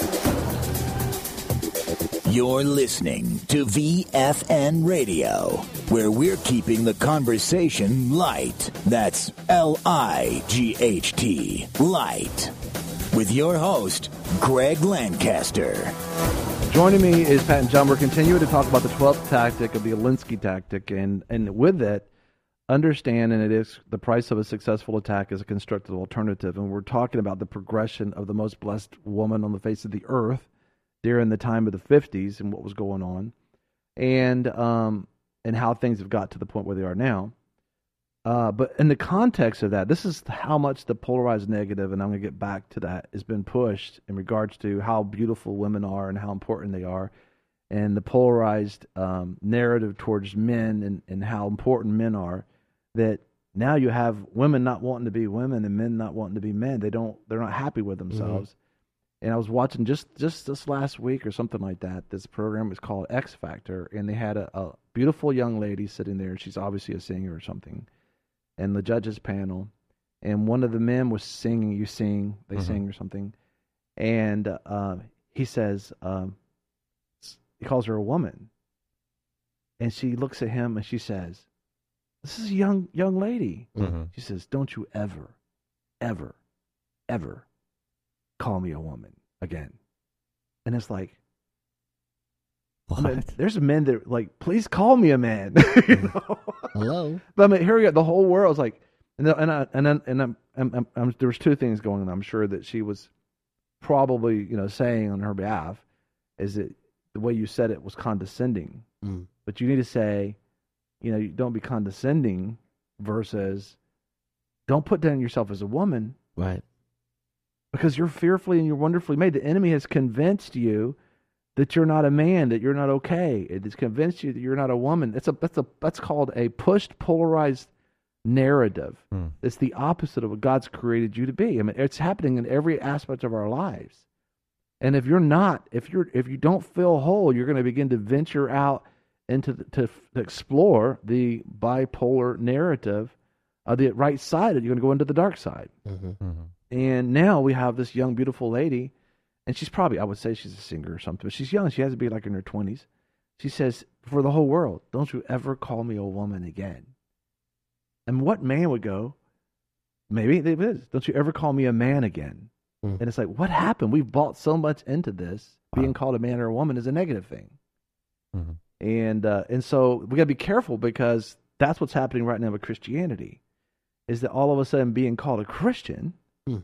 Speaker 4: You're listening to V F N Radio, where we're keeping the conversation light. That's L I G H T, light. With your host, Greg Lancaster.
Speaker 2: Joining me is Pat and John. We're continuing to talk about the twelfth tactic of the Alinsky tactic, and, and with it, understand, and it is the price of a successful attack is a constructive alternative, and we're talking about the progression of the most blessed woman on the face of the earth during the time of the fifties and what was going on, and um, and how things have got to the point where they are now. Uh, but in the context of that, this is how much the polarized negative, and I'm going to get back to that, has been pushed in regards to how beautiful women are and how important they are, and the polarized um, narrative towards men and, and how important men are, that now you have women not wanting to be women and men not wanting to be men. They don't, they're not happy with themselves. Mm-hmm. And I was watching just, just this last week or something like that, this program was called X Factor, and they had a, a beautiful young lady sitting there, and she's obviously a singer or something, and the judges panel, and one of the men was singing, you sing, they mm-hmm. sing or something, and uh, he says, um, he calls her a woman, and she looks at him and she says, this is a young young lady. Mm-hmm. She says, don't you ever, ever, ever call me a woman again. And it's like, I mean, there's men that are like, please call me a man. you know?
Speaker 6: Hello.
Speaker 2: But I mean, here we go. The whole world's like, and and I, and then and I'm, I'm, I'm, I'm, there was two things going on. I'm sure that she was probably, you know, saying on her behalf, is that the way you said it was condescending. Mm. But you need to say, you know, you don't be condescending versus don't put down yourself as a woman,
Speaker 6: right?
Speaker 2: Because you're fearfully and you're wonderfully made. The enemy has convinced you that you're not a man, that you're not okay. It has convinced you that you're not a woman. It's a that's a that's called a pushed, polarized narrative. Hmm. It's the opposite of what God's created you to be. I mean, it's happening in every aspect of our lives. And if you're not, if you're if you don't feel whole, you're going to begin to venture out into the, to, to explore the bipolar narrative of the right side, and you're going to go into the dark side. Mm-hmm. Mm-hmm. And now we have this young, beautiful lady. And she's probably, I would say she's a singer or something, but she's young. She has to be like in her twenties. She says, for the whole world, don't you ever call me a woman again. And what man would go, maybe it is, don't you ever call me a man again. Mm. And it's like, what happened? We've bought so much into this. Wow. Being called a man or a woman is a negative thing. Mm-hmm. And uh, and so we got to be careful, because that's what's happening right now with Christianity, is that all of a sudden being called a Christian, mm.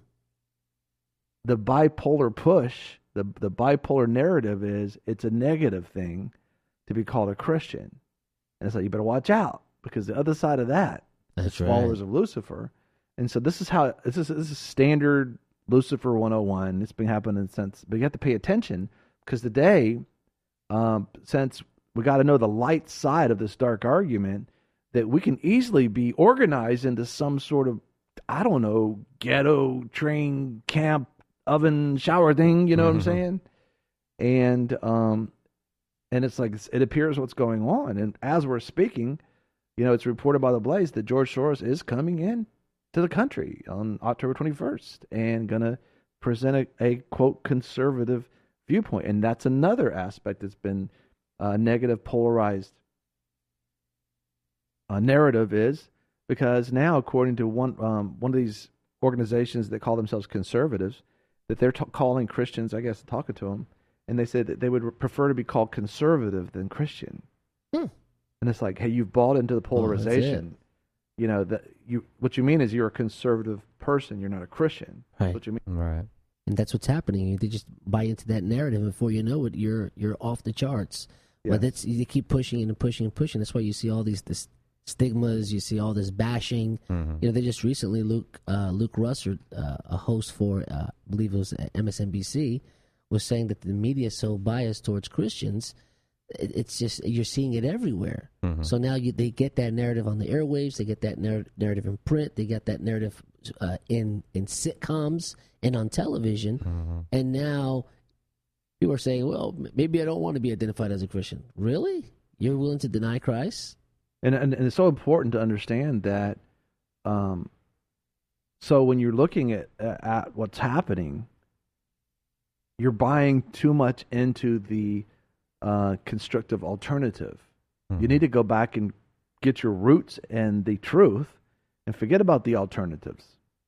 Speaker 2: the bipolar push, the the bipolar narrative is it's a negative thing to be called a Christian. And it's like, you better watch out, because the other side of that
Speaker 6: That's
Speaker 2: is followers
Speaker 6: right.
Speaker 2: of Lucifer. And so this is how, this is, this is standard Lucifer one oh one. It's been happening since, but you have to pay attention, because today, um, since we got to know the light side of this dark argument, that we can easily be organized into some sort of, I don't know, ghetto, train, camp, oven, shower thing, you know mm-hmm. what I'm saying? And um, and it's like, it appears what's going on. And as we're speaking, you know, it's reported by The Blaze that George Soros is coming in to the country on October twenty-first and going to present a, a, quote, conservative viewpoint. And that's another aspect that's been uh, negative, polarized uh, narrative, is because now, according to one um, one of these organizations that call themselves conservatives, that they're t- calling Christians, I guess, talking to them, and they said that they would prefer to be called conservative than Christian. Hmm. And it's like, hey, you've bought into the polarization. Oh, you know, that you what you mean is you're a conservative person, you're not a Christian.
Speaker 6: Right.
Speaker 2: That's what you mean.
Speaker 3: Right.
Speaker 6: And that's what's happening. They just buy into that narrative, and before you know it, you're you're off the charts. Yeah. But that's, you keep pushing and pushing and pushing. That's why you see all these this stigmas. You see all this bashing. Mm-hmm. You know, they just recently, Luke uh, Luke Russert, uh, a host for, uh, I believe it was M S N B C, was saying that the media is so biased towards Christians. It, it's just, you're seeing it everywhere. Mm-hmm. So now you, they get that narrative on the airwaves. They get that narr- narrative in print. They get that narrative uh, in in sitcoms and on television. Mm-hmm. And now people are saying, well, maybe I don't want to be identified as a Christian. Really? You're willing to deny Christ?
Speaker 2: And, and and it's so important to understand that. Um, so when you're looking at at what's happening, you're buying too much into the uh, constructive alternative. Mm-hmm. You need to go back and get your roots and the truth and forget about the alternatives.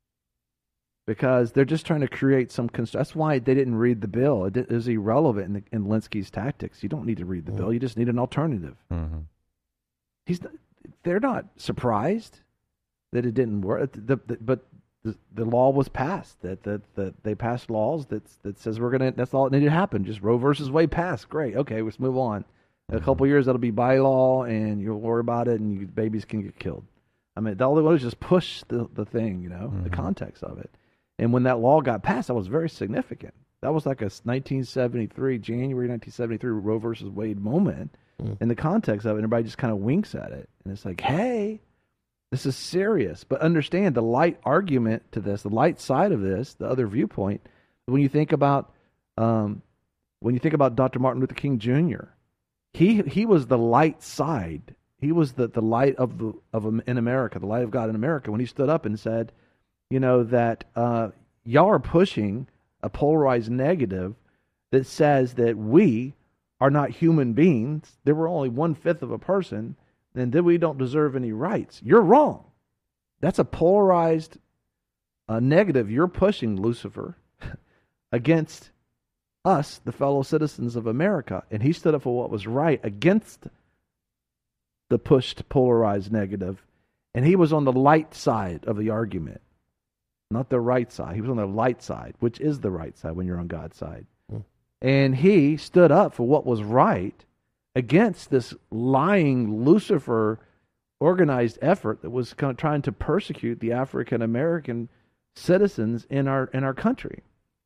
Speaker 2: Because they're just trying to create some... Const- that's why they didn't read the bill. It, it was irrelevant in, the, in Linsky's tactics. You don't need to read the mm-hmm. bill. You just need an alternative. Mm-hmm. He's. They're not surprised that it didn't work. The, the, but the, the law was passed. That, that that they passed laws that that says we're gonna. That's all that needed to happen. Just Roe versus Wade passed. Great. Okay, let's move on. In a couple of years, that'll be by law, and you'll worry about it, and you, babies can get killed. I mean, all they want is just push the the thing. You know, mm-hmm. the context of it. And when that law got passed, that was very significant. That was like a nineteen seventy-three, January nineteen seventy-three Roe versus Wade moment mm. in the context of it. Everybody just kind of winks at it. And it's like, hey, this is serious. But understand the light argument to this, the light side of this, the other viewpoint, when you think about um, when you think about Doctor Martin Luther King Junior, he he was the light side. He was the, the light of the of in America, the light of God in America, when he stood up and said, you know, that uh, y'all are pushing a polarized negative that says that we are not human beings, that we're only one-fifth of a person, and that we don't deserve any rights. You're wrong. That's a polarized uh, negative you're pushing, Lucifer, against us, the fellow citizens of America. And he stood up for what was right against the pushed polarized negative, and he was on the light side of the argument. Not the right side. He was on the light side, which is the right side when you're on God's side. Mm. And he stood up for what was right against this lying Lucifer organized effort that was kind of trying to persecute the African American citizens in our in our country.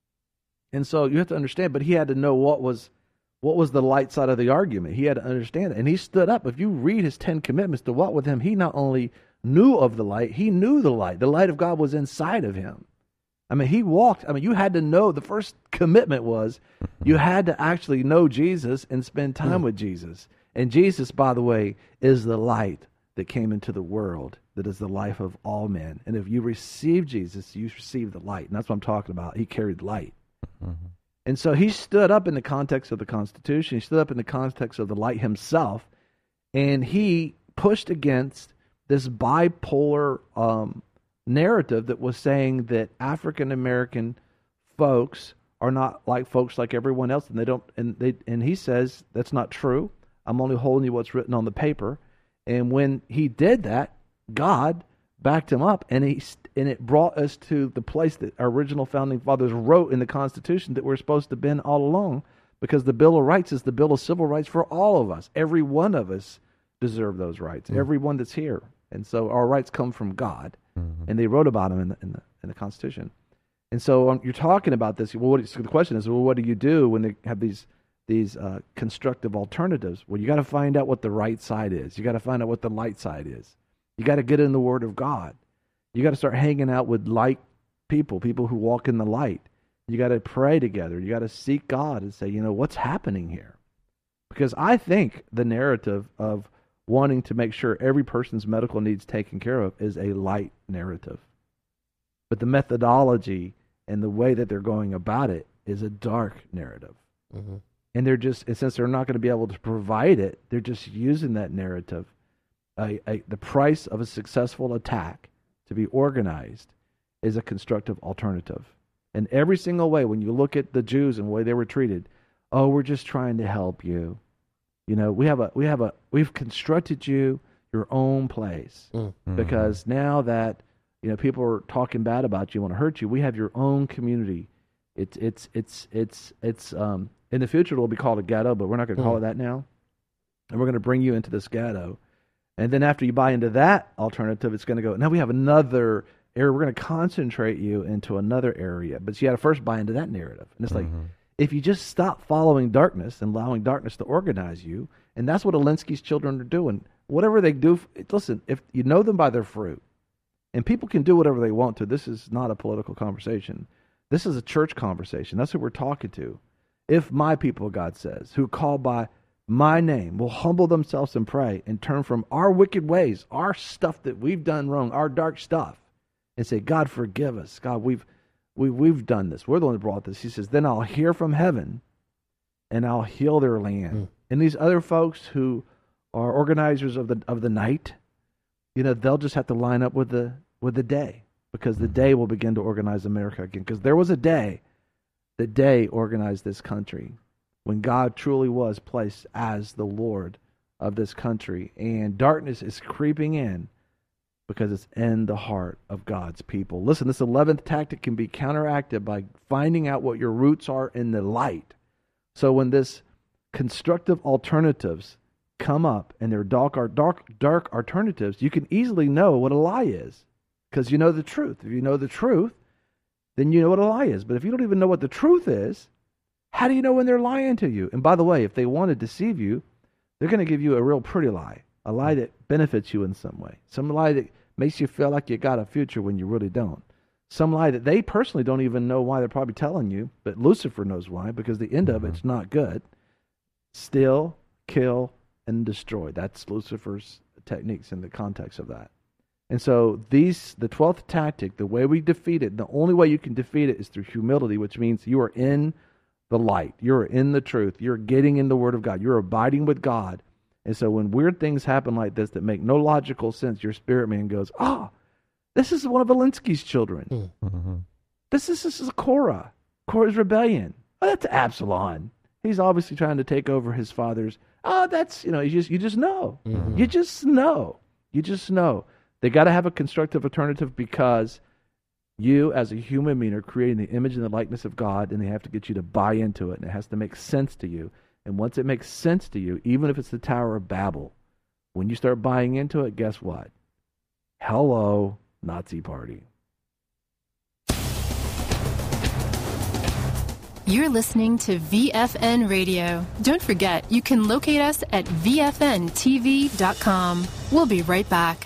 Speaker 2: And so you have to understand, but he had to know what was what was the light side of the argument. He had to understand it. And he stood up. If you read his Ten Commandments to walk with him, he not only knew of the light, he knew the light. The light of God was inside of him. I mean, he walked. I mean, you had to know. The first commitment was you had to actually know Jesus and spend time mm. with Jesus. And Jesus, by the way, is the light that came into the world, that is the life of all men. And if you receive Jesus, you receive the light. And that's what I'm talking about. He carried light. Mm-hmm. And so he stood up in the context of the Constitution. He stood up in the context of the light himself. And he pushed against this bipolar um, narrative that was saying that African American folks are not like folks like everyone else, and they don't. And they and he says that's not true. I'm only holding you what's written on the paper. And when he did that, God backed him up, and he and it brought us to the place that our original founding fathers wrote in the Constitution that we're supposed to have been all along, because the Bill of Rights is the Bill of Civil Rights for all of us. Every one of us deserve those rights. Mm. Everyone that's here. And so our rights come from God, mm-hmm. and they wrote about them in the, in the, in the Constitution. And so um, you're talking about this. Well, what, so the question is, well, what do you do when they have these these uh, constructive alternatives? Well, you got to find out what the right side is. You got to find out what the light side is. You got to get in the Word of God. You got to start hanging out with light people, people who walk in the light. You got to pray together. You got to seek God and say, you know, what's happening here? Because I think the narrative of wanting to make sure every person's medical needs taken care of is a light narrative. But the methodology and the way that they're going about it is a dark narrative. Mm-hmm. And they're just, and since they're not going to be able to provide it, they're just using that narrative. A, a, the price of a successful attack to be organized is a constructive alternative. And every single way, when you look at the Jews and the way they were treated, oh, we're just trying to help you. You know, we have a we have a we've constructed you your own place mm-hmm. because now that you know people are talking bad about you, want to hurt you, we have your own community. It's it's it's it's it's um in the future it'll be called a ghetto, but we're not going to mm-hmm. call it that now. And we're going to bring you into this ghetto, and then after you buy into that alternative, it's going to go. Now we have another area. We're going to concentrate you into another area, but you got to first buy into that narrative, and it's mm-hmm. like. If you just stop following darkness and allowing darkness to organize you, and that's what Alinsky's children are doing. Whatever they do, listen, if you know them by their fruit, and people can do whatever they want to. This is not a political conversation. This is a church conversation. That's who we're talking to. If my people, God says, who call by my name will humble themselves and pray and turn from our wicked ways, our stuff that we've done wrong, our dark stuff, and say, God, forgive us. God, we've We, we've done this. We're the one that brought this. He says, then I'll hear from heaven, and I'll heal their land, mm. And these other folks who are organizers of the of the night, you know, they'll just have to line up with the with the day, because the day will begin to organize America again. Because there was a day, the day organized this country, when God truly was placed as the Lord of this country. And darkness is creeping in because it's in the heart of God's people. Listen, this eleventh tactic can be counteracted by finding out what your roots are in the light. So when this constructive alternatives come up and they're dark, dark, dark alternatives, you can easily know what a lie is, because you know the truth. If you know the truth, then you know what a lie is. But if you don't even know what the truth is, how do you know when they're lying to you? And by the way, if they want to deceive you, they're going to give you a real pretty lie, a lie that benefits you in some way, some lie that makes you feel like you got a future when you really don't, some lie that they personally don't even know why they're probably telling you, but Lucifer knows why, because the end of it's not good. Steal, kill, and destroy. That's Lucifer's techniques in the context of that. And so these, the twelfth tactic, the way we defeat it, the only way you can defeat it is through humility, which means you are in the light. You're in the truth. You're getting in the Word of God. You're abiding with God. And so when weird things happen like this that make no logical sense, your spirit man goes, ah, oh, this is one of Alinsky's children. Mm-hmm. This is this is Korah. Korah's rebellion. Oh, that's Absalom. He's obviously trying to take over his father's. Oh, that's, you know, you just you just know. Mm-hmm. You just know. You just know. They got to have a constructive alternative, because you as a human being are creating the image and the likeness of God, and they have to get you to buy into it, and it has to make sense to you. And once it makes sense to you, even if it's the Tower of Babel, when you start buying into it, guess what? Hello, Nazi party.
Speaker 5: You're listening to V F N Radio. Don't forget, you can locate us at V F N T V dot com. We'll be right back.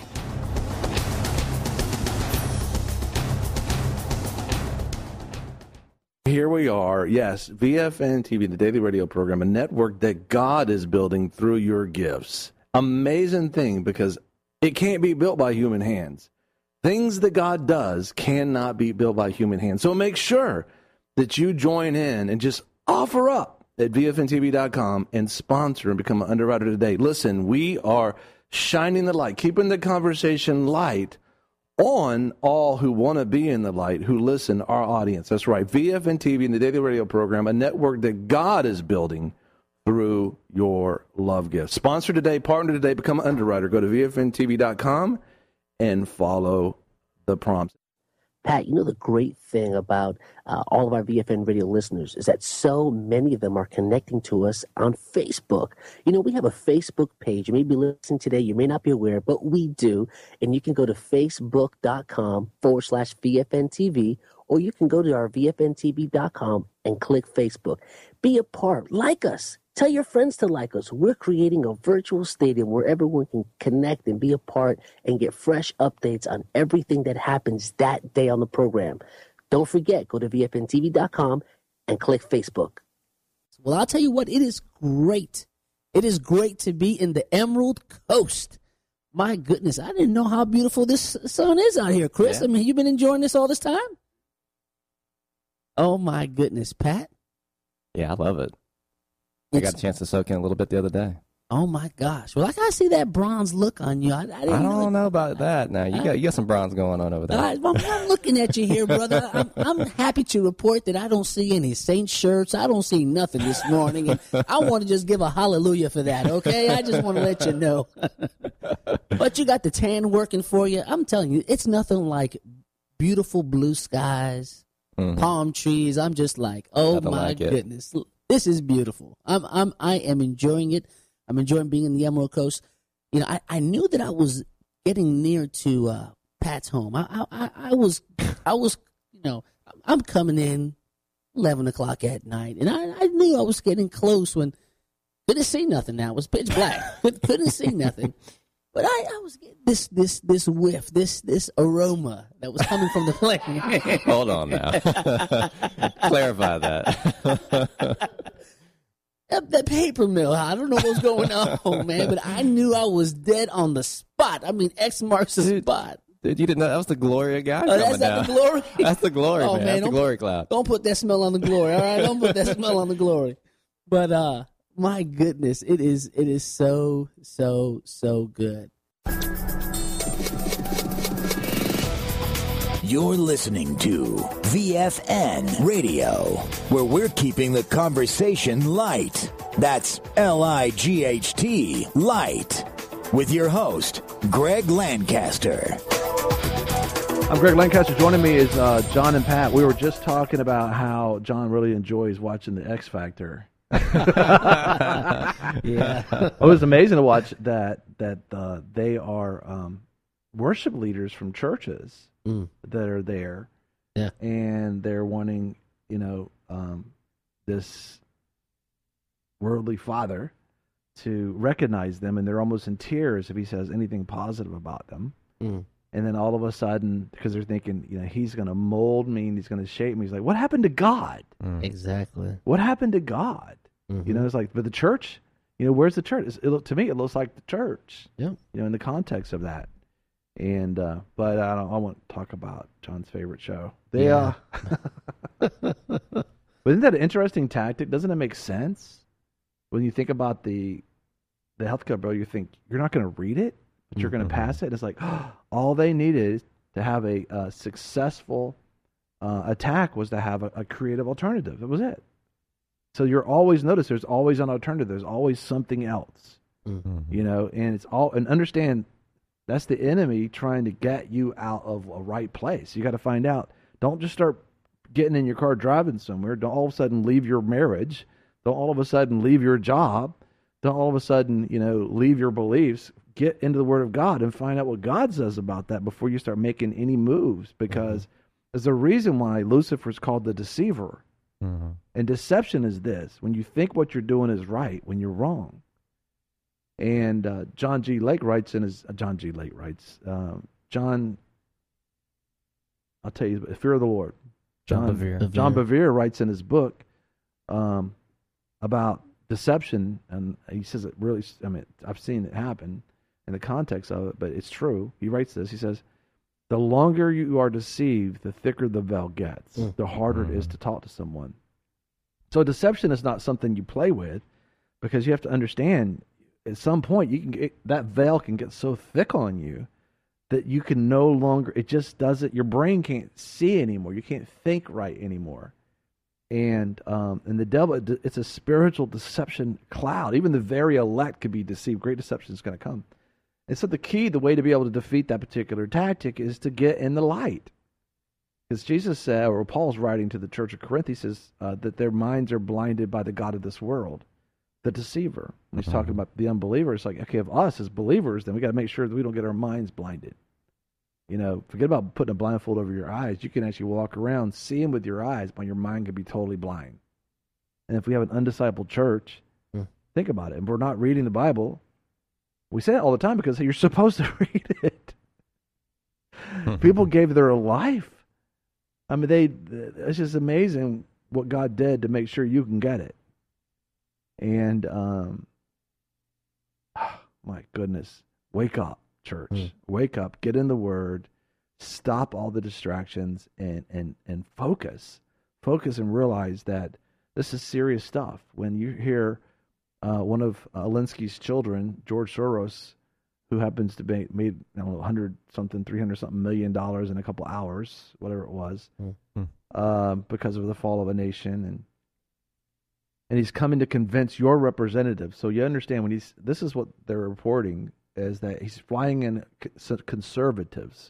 Speaker 2: Here we are, yes, V F N T V, the daily radio program, a network that God is building through your gifts. Amazing thing, because it can't be built by human hands. Things that God does cannot be built by human hands. So make sure that you join in and just offer up at V F N T V dot com and sponsor and become an underwriter today. Listen, we are shining the light, keeping the conversation light on all who want to be in the light, who listen, our audience. That's right, V F N T V and the daily radio program, a network that God is building through your love gift. Sponsor today, partner today, become an underwriter. Go to V F N T V dot com and follow the prompts.
Speaker 6: Pat, you know the great thing about uh, all of our V F N radio listeners is that so many of them are connecting to us on Facebook. You know, we have a Facebook page. You may be listening today. You may not be aware, but we do. And you can go to facebook.com forward slash VFNTV, or you can go to our V F N T V dot com and click Facebook. Be a part. Like us. Tell your friends to like us. We're creating a virtual stadium where everyone can connect and be a part and get fresh updates on everything that happens that day on the program. Don't forget, go to V F N T V dot com and click Facebook.
Speaker 7: Well, I'll tell you what, it is great. It is great to be in the Emerald Coast. My goodness, I didn't know how beautiful this sun is out here, Chris. Yeah. I mean, you've been enjoying this all this time? Oh, my goodness, Pat.
Speaker 8: Yeah, I love it. I got a chance to soak in a little bit the other day.
Speaker 7: Oh my gosh! Well, I gotta see that bronze look on you. I, I, didn't
Speaker 8: I don't
Speaker 7: know,
Speaker 8: know about that. Now you I, got you got some bronze going on over there.
Speaker 7: I, I'm, I'm looking at you here, brother. I'm, I'm happy to report that I don't see any Saint shirts. I don't see nothing this morning, and I want to just give a hallelujah for that. Okay, I just want to let you know. But you got the tan working for you. I'm telling you, it's nothing like beautiful blue skies, mm-hmm. palm trees. I'm just like, oh nothing my like goodness. It. This is beautiful. I'm, I'm, I am enjoying it. I'm enjoying being in the Emerald Coast. You know, I, I knew that I was getting near to uh, Pat's home. I, I, I was, I was, you know, I'm coming in eleven o'clock at night, and I, I knew I was getting close when couldn't see nothing. Now it was pitch black. Couldn't see nothing. But I, I was getting this, this, this whiff, this, this aroma that was coming from the plane.
Speaker 8: Hold on now. Clarify that.
Speaker 7: The paper mill. I don't know what's going on, man, but I knew I was dead on the spot. I mean, X marks the
Speaker 8: dude,
Speaker 7: spot.
Speaker 8: Dude, you didn't know that was the Gloria guy?
Speaker 7: Oh, that's not the glory?
Speaker 8: That's the glory,
Speaker 7: oh,
Speaker 8: man.
Speaker 7: man.
Speaker 8: That's the glory cloud.
Speaker 7: Don't put that smell on the glory, all right? Don't put that smell on the glory. But, uh, My goodness, it is it is so, so, so good.
Speaker 4: You're listening to V F N Radio, where we're keeping the conversation light. That's L I G H T, light. With your host, Greg Lancaster.
Speaker 2: I'm Greg Lancaster. Joining me is uh, John and Pat. We were just talking about how John really enjoys watching the X Factor.
Speaker 7: Yeah,
Speaker 2: it was amazing to watch that. That uh, they are um, worship leaders from churches
Speaker 7: mm.
Speaker 2: that are there,
Speaker 7: yeah,
Speaker 2: and they're wanting, you know, um, this worldly father to recognize them, and they're almost in tears if he says anything positive about them.
Speaker 7: Mm.
Speaker 2: And then all of a sudden, because they're thinking, you know, he's going to mold me and he's going to shape me. He's like, what happened to God?
Speaker 8: Mm.
Speaker 7: Exactly.
Speaker 2: What happened to God?
Speaker 7: Mm-hmm.
Speaker 2: You know, it's like, but the church, you know, where's the church? It's, it, to me, it looks like the church.
Speaker 7: Yeah.
Speaker 2: You know, in the context of that. And, uh, but I don't, I won't talk about John's favorite show. They,
Speaker 7: Yeah.
Speaker 2: uh, but isn't that an interesting tactic? Doesn't it make sense? When you think about the, the healthcare bill, you think you're not going to read it, but you're going to pass it. And it's like, oh, all they needed to have a, a successful uh, attack was to have a, a creative alternative. That was it. So you're always, notice there's always an alternative. There's always something else,
Speaker 7: Mm-hmm.
Speaker 2: you know, and it's all, and understand that's the enemy trying to get you out of a right place. You got to find out. Don't just start getting in your car driving somewhere. Don't all of a sudden leave your marriage. Don't all of a sudden leave your job. Don't all of a sudden, you know, leave your beliefs. Get into the Word of God and find out what God says about that before you start making any moves, because mm-hmm. there's a reason why Lucifer is called the deceiver.
Speaker 8: Mm-hmm.
Speaker 2: And deception is this: when you think what you're doing is right, when you're wrong. And uh, John G. Lake writes in his uh, John G. Lake writes uh, John. I'll tell you, Fear of the Lord. John
Speaker 7: John Bevere.
Speaker 2: John Bevere writes in his book um, about deception, and he says it really. I mean, I've seen it happen in the context of it, but it's true. He writes this. He says, "The longer you are deceived, the thicker the veil gets.
Speaker 7: Mm.
Speaker 2: The harder
Speaker 8: Mm.
Speaker 2: it is to talk to someone." So deception is not something you play with, because you have to understand at some point you can get, that veil can get so thick on you that you can no longer, it just doesn't, your brain can't see anymore. You can't think right anymore. And um, and the devil, it's a spiritual deception cloud. Even the very elect could be deceived. Great deception is going to come. And so the key, the way to be able to defeat that particular tactic is to get in the light. Because Jesus said, or Paul's writing to the church of Corinth, he says uh, that their minds are blinded by the god of this world, the deceiver. When he's mm-hmm. talking about the unbeliever, it's like, okay, if us as believers, then we got to make sure that we don't get our minds blinded. You know, forget about putting a blindfold over your eyes. You can actually walk around seeing with your eyes, but your mind can be totally blind. And if we have an undiscipled church, mm. think about it. If we're not reading the Bible, we say it all the time because you're supposed to read it. People gave their life. I mean, they, it's just amazing what God did to make sure you can get it. And, um, oh, my goodness, wake up, church. Mm. Wake up, get in the Word, stop all the distractions, and, and, and focus. Focus and realize that this is serious stuff. When you hear uh, one of uh, Alinsky's children, George Soros, who happens to be made I don't know, one hundred something, three hundred something million dollars in a couple hours, whatever it was, mm-hmm. uh, because of the fall of a nation, and and he's coming to convince your representatives. So you understand when he's this is what they're reporting is that he's flying in conservatives.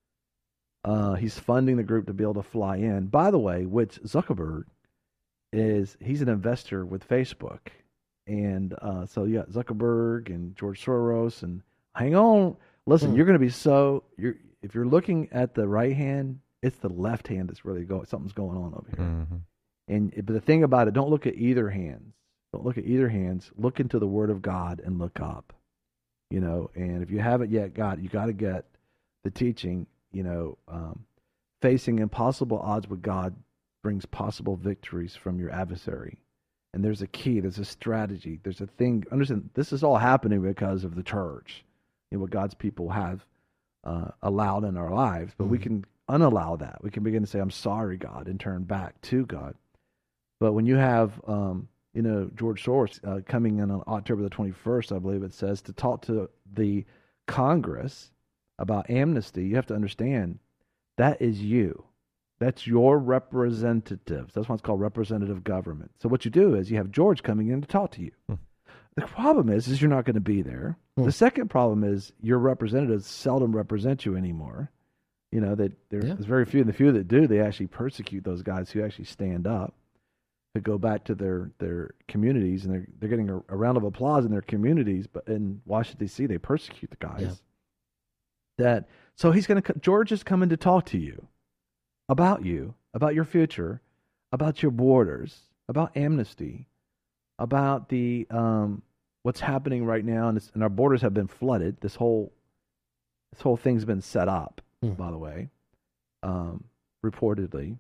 Speaker 2: Uh, he's funding the group to be able to fly in. By the way, which Zuckerberg is, he's an investor with Facebook, and uh, so you got Zuckerberg and George Soros and. Hang on. Listen, hmm. you're going to be so, you're, if you're looking at the right hand, it's the left hand that's really going, something's going on over here. Mm-hmm. And but the thing about it, don't look at either hands. Don't look at either hands. Look into the Word of God and look up. You know, and if you haven't yet got, you got to get the teaching, you know, um, facing impossible odds with God brings possible victories from your adversary. And there's a key, there's a strategy, there's a thing. Understand, this is all happening because of the church. What God's people have uh, allowed in our lives, but mm-hmm. we can unallow that. We can begin to say, I'm sorry, God, and turn back to God. But when you have um, you know, George Soros uh, coming in on October the twenty-first, I believe it says, to talk to the Congress about amnesty. You have to understand that is you. That's your representatives. That's why it's called representative government. So what you do is you have George coming in to talk to you. Hmm. The problem is, is you're not going to be there. Hmm. The second problem is your representatives seldom represent you anymore. You know, that there, yeah. there's very few, and the few that do, they actually persecute those guys who actually stand up to go back to their, their communities, and they're they're getting a, a round of applause in their communities. But in Washington D C, they persecute the guys. Yeah. That so he's going to George is coming to talk to you about you, about your future, about your borders, about amnesty, about the um, what's happening right now, and, it's, and our borders have been flooded. This whole this whole thing's been set up, mm. by the way, um, reportedly,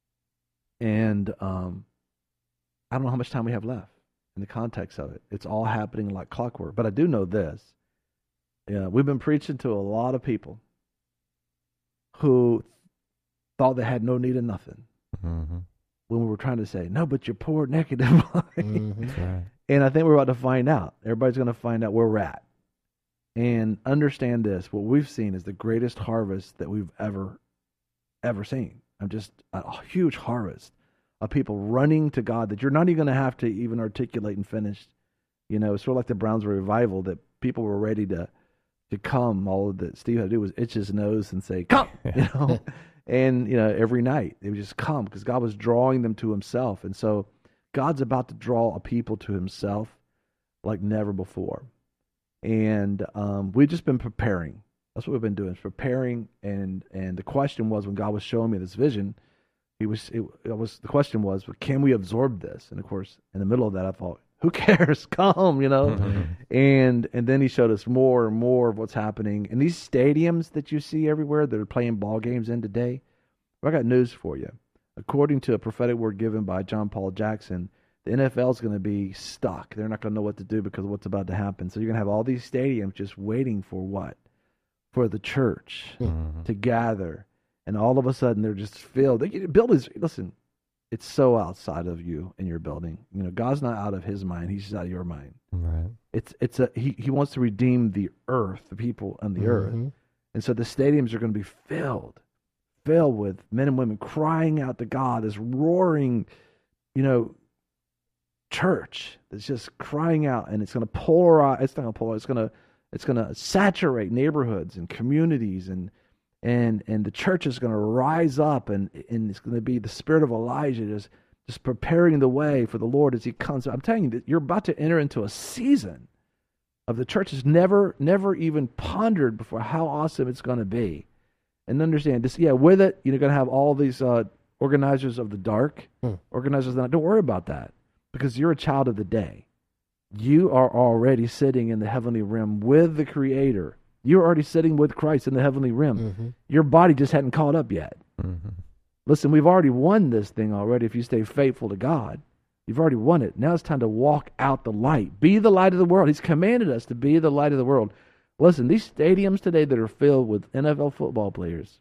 Speaker 2: and um, I don't know how much time we have left in the context of it. It's all happening like clockwork. But I do know this. Yeah, we've been preaching to a lot of people who thought they had no need of nothing. Mm-hmm. When we were trying to say, no, but you're poor, naked, and blind. Mm-hmm. Right. And I think we're about to find out. Everybody's going to find out where we're at. And understand this. What we've seen is the greatest harvest that we've ever, ever seen. I'm just a huge harvest of people running to God that you're not even going to have to even articulate and finish. You know, it's sort of like the Brownsville revival that people were ready to to come. All that Steve had to do was itch his nose and say, come, you know. And, you know, every night they would just come because God was drawing them to himself. And so God's about to draw a people to himself like never before. And um, we've just been preparing. That's what we've been doing, is preparing. And, and the question was, when God was showing me this vision, he was, it, it was, the question was, well, can we absorb this? And of course, in the middle of that, I thought, who cares? Come, you know? Mm-hmm. And and then he showed us more and more of what's happening. And these stadiums that you see everywhere that are playing ball games in today, well, I got news for you. According to a prophetic word given by John Paul Jackson, the N F L is going to be stuck. They're not going to know what to do because of what's about to happen. So you're going to have all these stadiums just waiting for what? For the church mm-hmm. to gather. And all of a sudden, they're just filled. They, buildings, listen, it's so outside of you and your building. You know, God's not out of his mind. He's just out of your mind. Right. It's it's a he, he wants to redeem the earth, the people on the mm-hmm. earth. And so the stadiums are going to be filled, filled with men and women crying out to God, this roaring, you know, church that's just crying out, and it's going to polarize. It's not going to polarize. It's going to it's going to saturate neighborhoods and communities, and And and the church is going to rise up, and, and it's going to be the spirit of Elijah just, just preparing the way for the Lord as he comes. I'm telling you that you're about to enter into a season of the church has never, never even pondered before how awesome it's going to be. And understand this, yeah, with it, you're going to have all these uh, organizers of the dark, hmm. organizers of the night. Don't worry about that, because you're a child of the day. You are already sitting in the heavenly realm with the Creator. You're already sitting with Christ in the heavenly realm. Mm-hmm. Your body just hadn't caught up yet. Mm-hmm. Listen, we've already won this thing already if you stay faithful to God. You've already won it. Now it's time to walk out the light. Be the light of the world. He's commanded us to be the light of the world. Listen, these stadiums today that are filled with N F L football players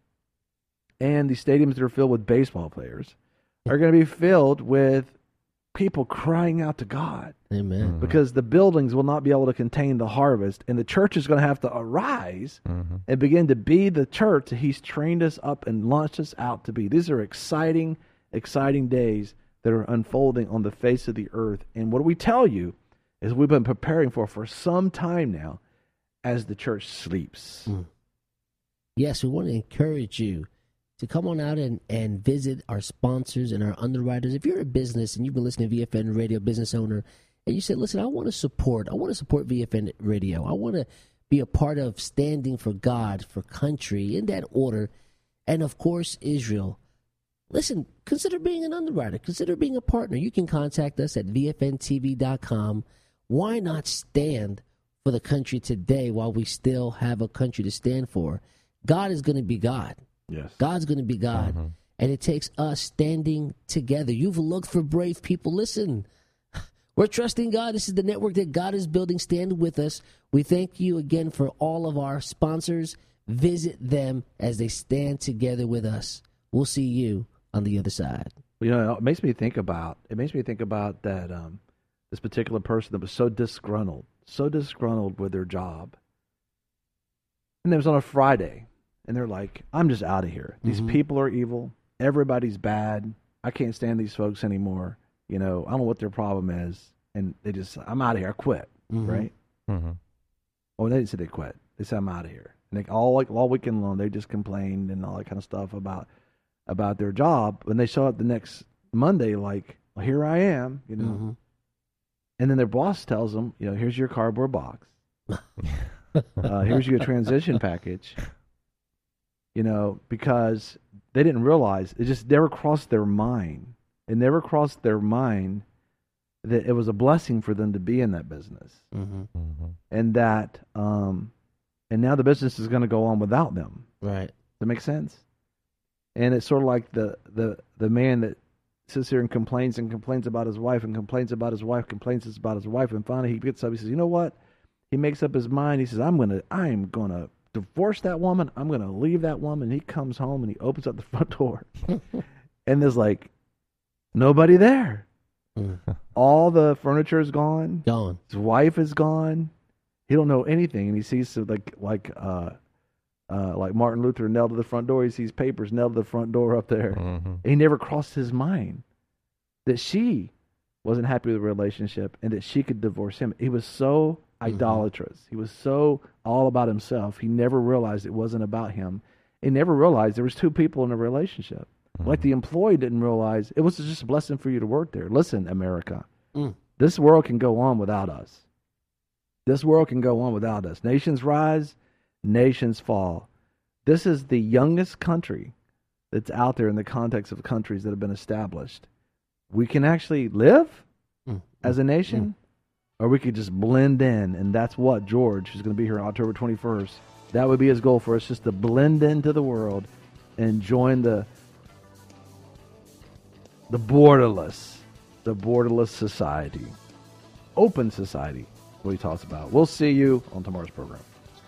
Speaker 2: and these stadiums that are filled with baseball players are going to be filled with people crying out to God.
Speaker 7: Amen. Mm-hmm.
Speaker 2: Because the buildings will not be able to contain the harvest, and the church is going to have to arise mm-hmm. and begin to be the church that he's trained us up and launched us out to be. These are exciting, exciting days that are unfolding on the face of the earth. And what we tell you is we've been preparing for for some time now as the church sleeps. Mm.
Speaker 7: Yes, we want to encourage you to come on out and, and visit our sponsors and our underwriters. If you're a business and you've been listening to V F N Radio, business owner, and you said, listen, I want to support, I want to support V F N Radio. I want to be a part of standing for God, for country, in that order, and of course, Israel. Listen, consider being an underwriter. Consider being a partner. You can contact us at V F N T V dot com. Why not stand for the country today while we still have a country to stand for? God is going to be God.
Speaker 2: Yes.
Speaker 7: God's going to be God. Mm-hmm. And it takes us standing together. You've looked for brave people. Listen, we're trusting God. This is the network that God is building. Stand with us. We thank you again for all of our sponsors. Visit them as they stand together with us. We'll see you on the other side.
Speaker 2: You know, it makes me think about, it makes me think about that, um, this particular person that was so disgruntled, so disgruntled with their job. And it was on a Friday, and they're like, I'm just out of here. These
Speaker 7: Mhm.
Speaker 2: people are evil. Everybody's bad. I can't stand these folks anymore. You know, I don't know what their problem is. And they just, I'm out of here. I quit,
Speaker 7: Mhm.
Speaker 2: right?
Speaker 8: Mm-hmm.
Speaker 2: Oh, they didn't say they quit. They said, I'm out of here. And they, all like all weekend long, they just complained and all that kind of stuff about about their job. When they show up the next Monday, like, well, here I am, you know.
Speaker 7: Mhm.
Speaker 2: And then their boss tells them, you know, here's your cardboard box. uh, here's your transition package. You know, because they didn't realize, it just never crossed their mind. It never crossed their mind that it was a blessing for them to be in that business.
Speaker 7: Mhm.
Speaker 8: Mm-hmm.
Speaker 2: And that, um, and now the business is going to go on without them.
Speaker 7: Right.
Speaker 2: Does that make sense? And it's sort of like the, the, the man that sits here and complains and complains about his wife and complains about his wife, complains about his wife, and finally he gets up, he says, you know what? He makes up his mind. He says, I'm going to, I'm going to divorce that woman. I'm going to leave that woman. He comes home and he opens up the front door. And there's like nobody there.
Speaker 7: Mm.
Speaker 2: All the furniture is gone.
Speaker 7: Gone.
Speaker 2: His wife is gone. He don't know anything, and he sees some, like like uh, uh, like Martin Luther nailed to the front door. He sees papers nailed to the front door up there.
Speaker 8: Mm-hmm.
Speaker 2: He never crossed his mind that she wasn't happy with the relationship and that she could divorce him. He was so idolatrous. He was so all about himself. He never realized it wasn't about him. He never realized there was two people in a relationship.
Speaker 8: Mm-hmm.
Speaker 2: Like the employee didn't realize it was just a blessing for you to work there. Listen, America,
Speaker 7: Mm.
Speaker 2: this world can go on without us. This world can go on without us. Nations rise, nations fall. This is the youngest country that's out there in the context of countries that have been established. We can actually live
Speaker 7: Mm.
Speaker 2: as a nation, or we could just blend in, and that's what George, who's going to be here on October twenty-first, that would be his goal for us, just to blend into the world and join the the borderless, the borderless society, open society, what he talks about. We'll see you on tomorrow's program.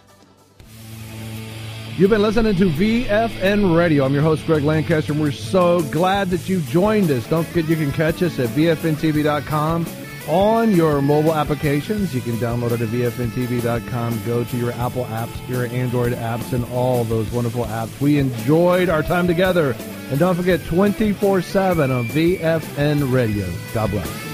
Speaker 2: You've been listening to V F N Radio. I'm your host, Greg Lancaster, and we're so glad that you joined us. Don't forget you can catch us at V F N T V dot com on your mobile applications. You can download it at V F N T V dot com. Go to your Apple apps, your Android apps, and all those wonderful apps. We enjoyed our time together. And don't forget, twenty-four seven on V F N Radio. God bless.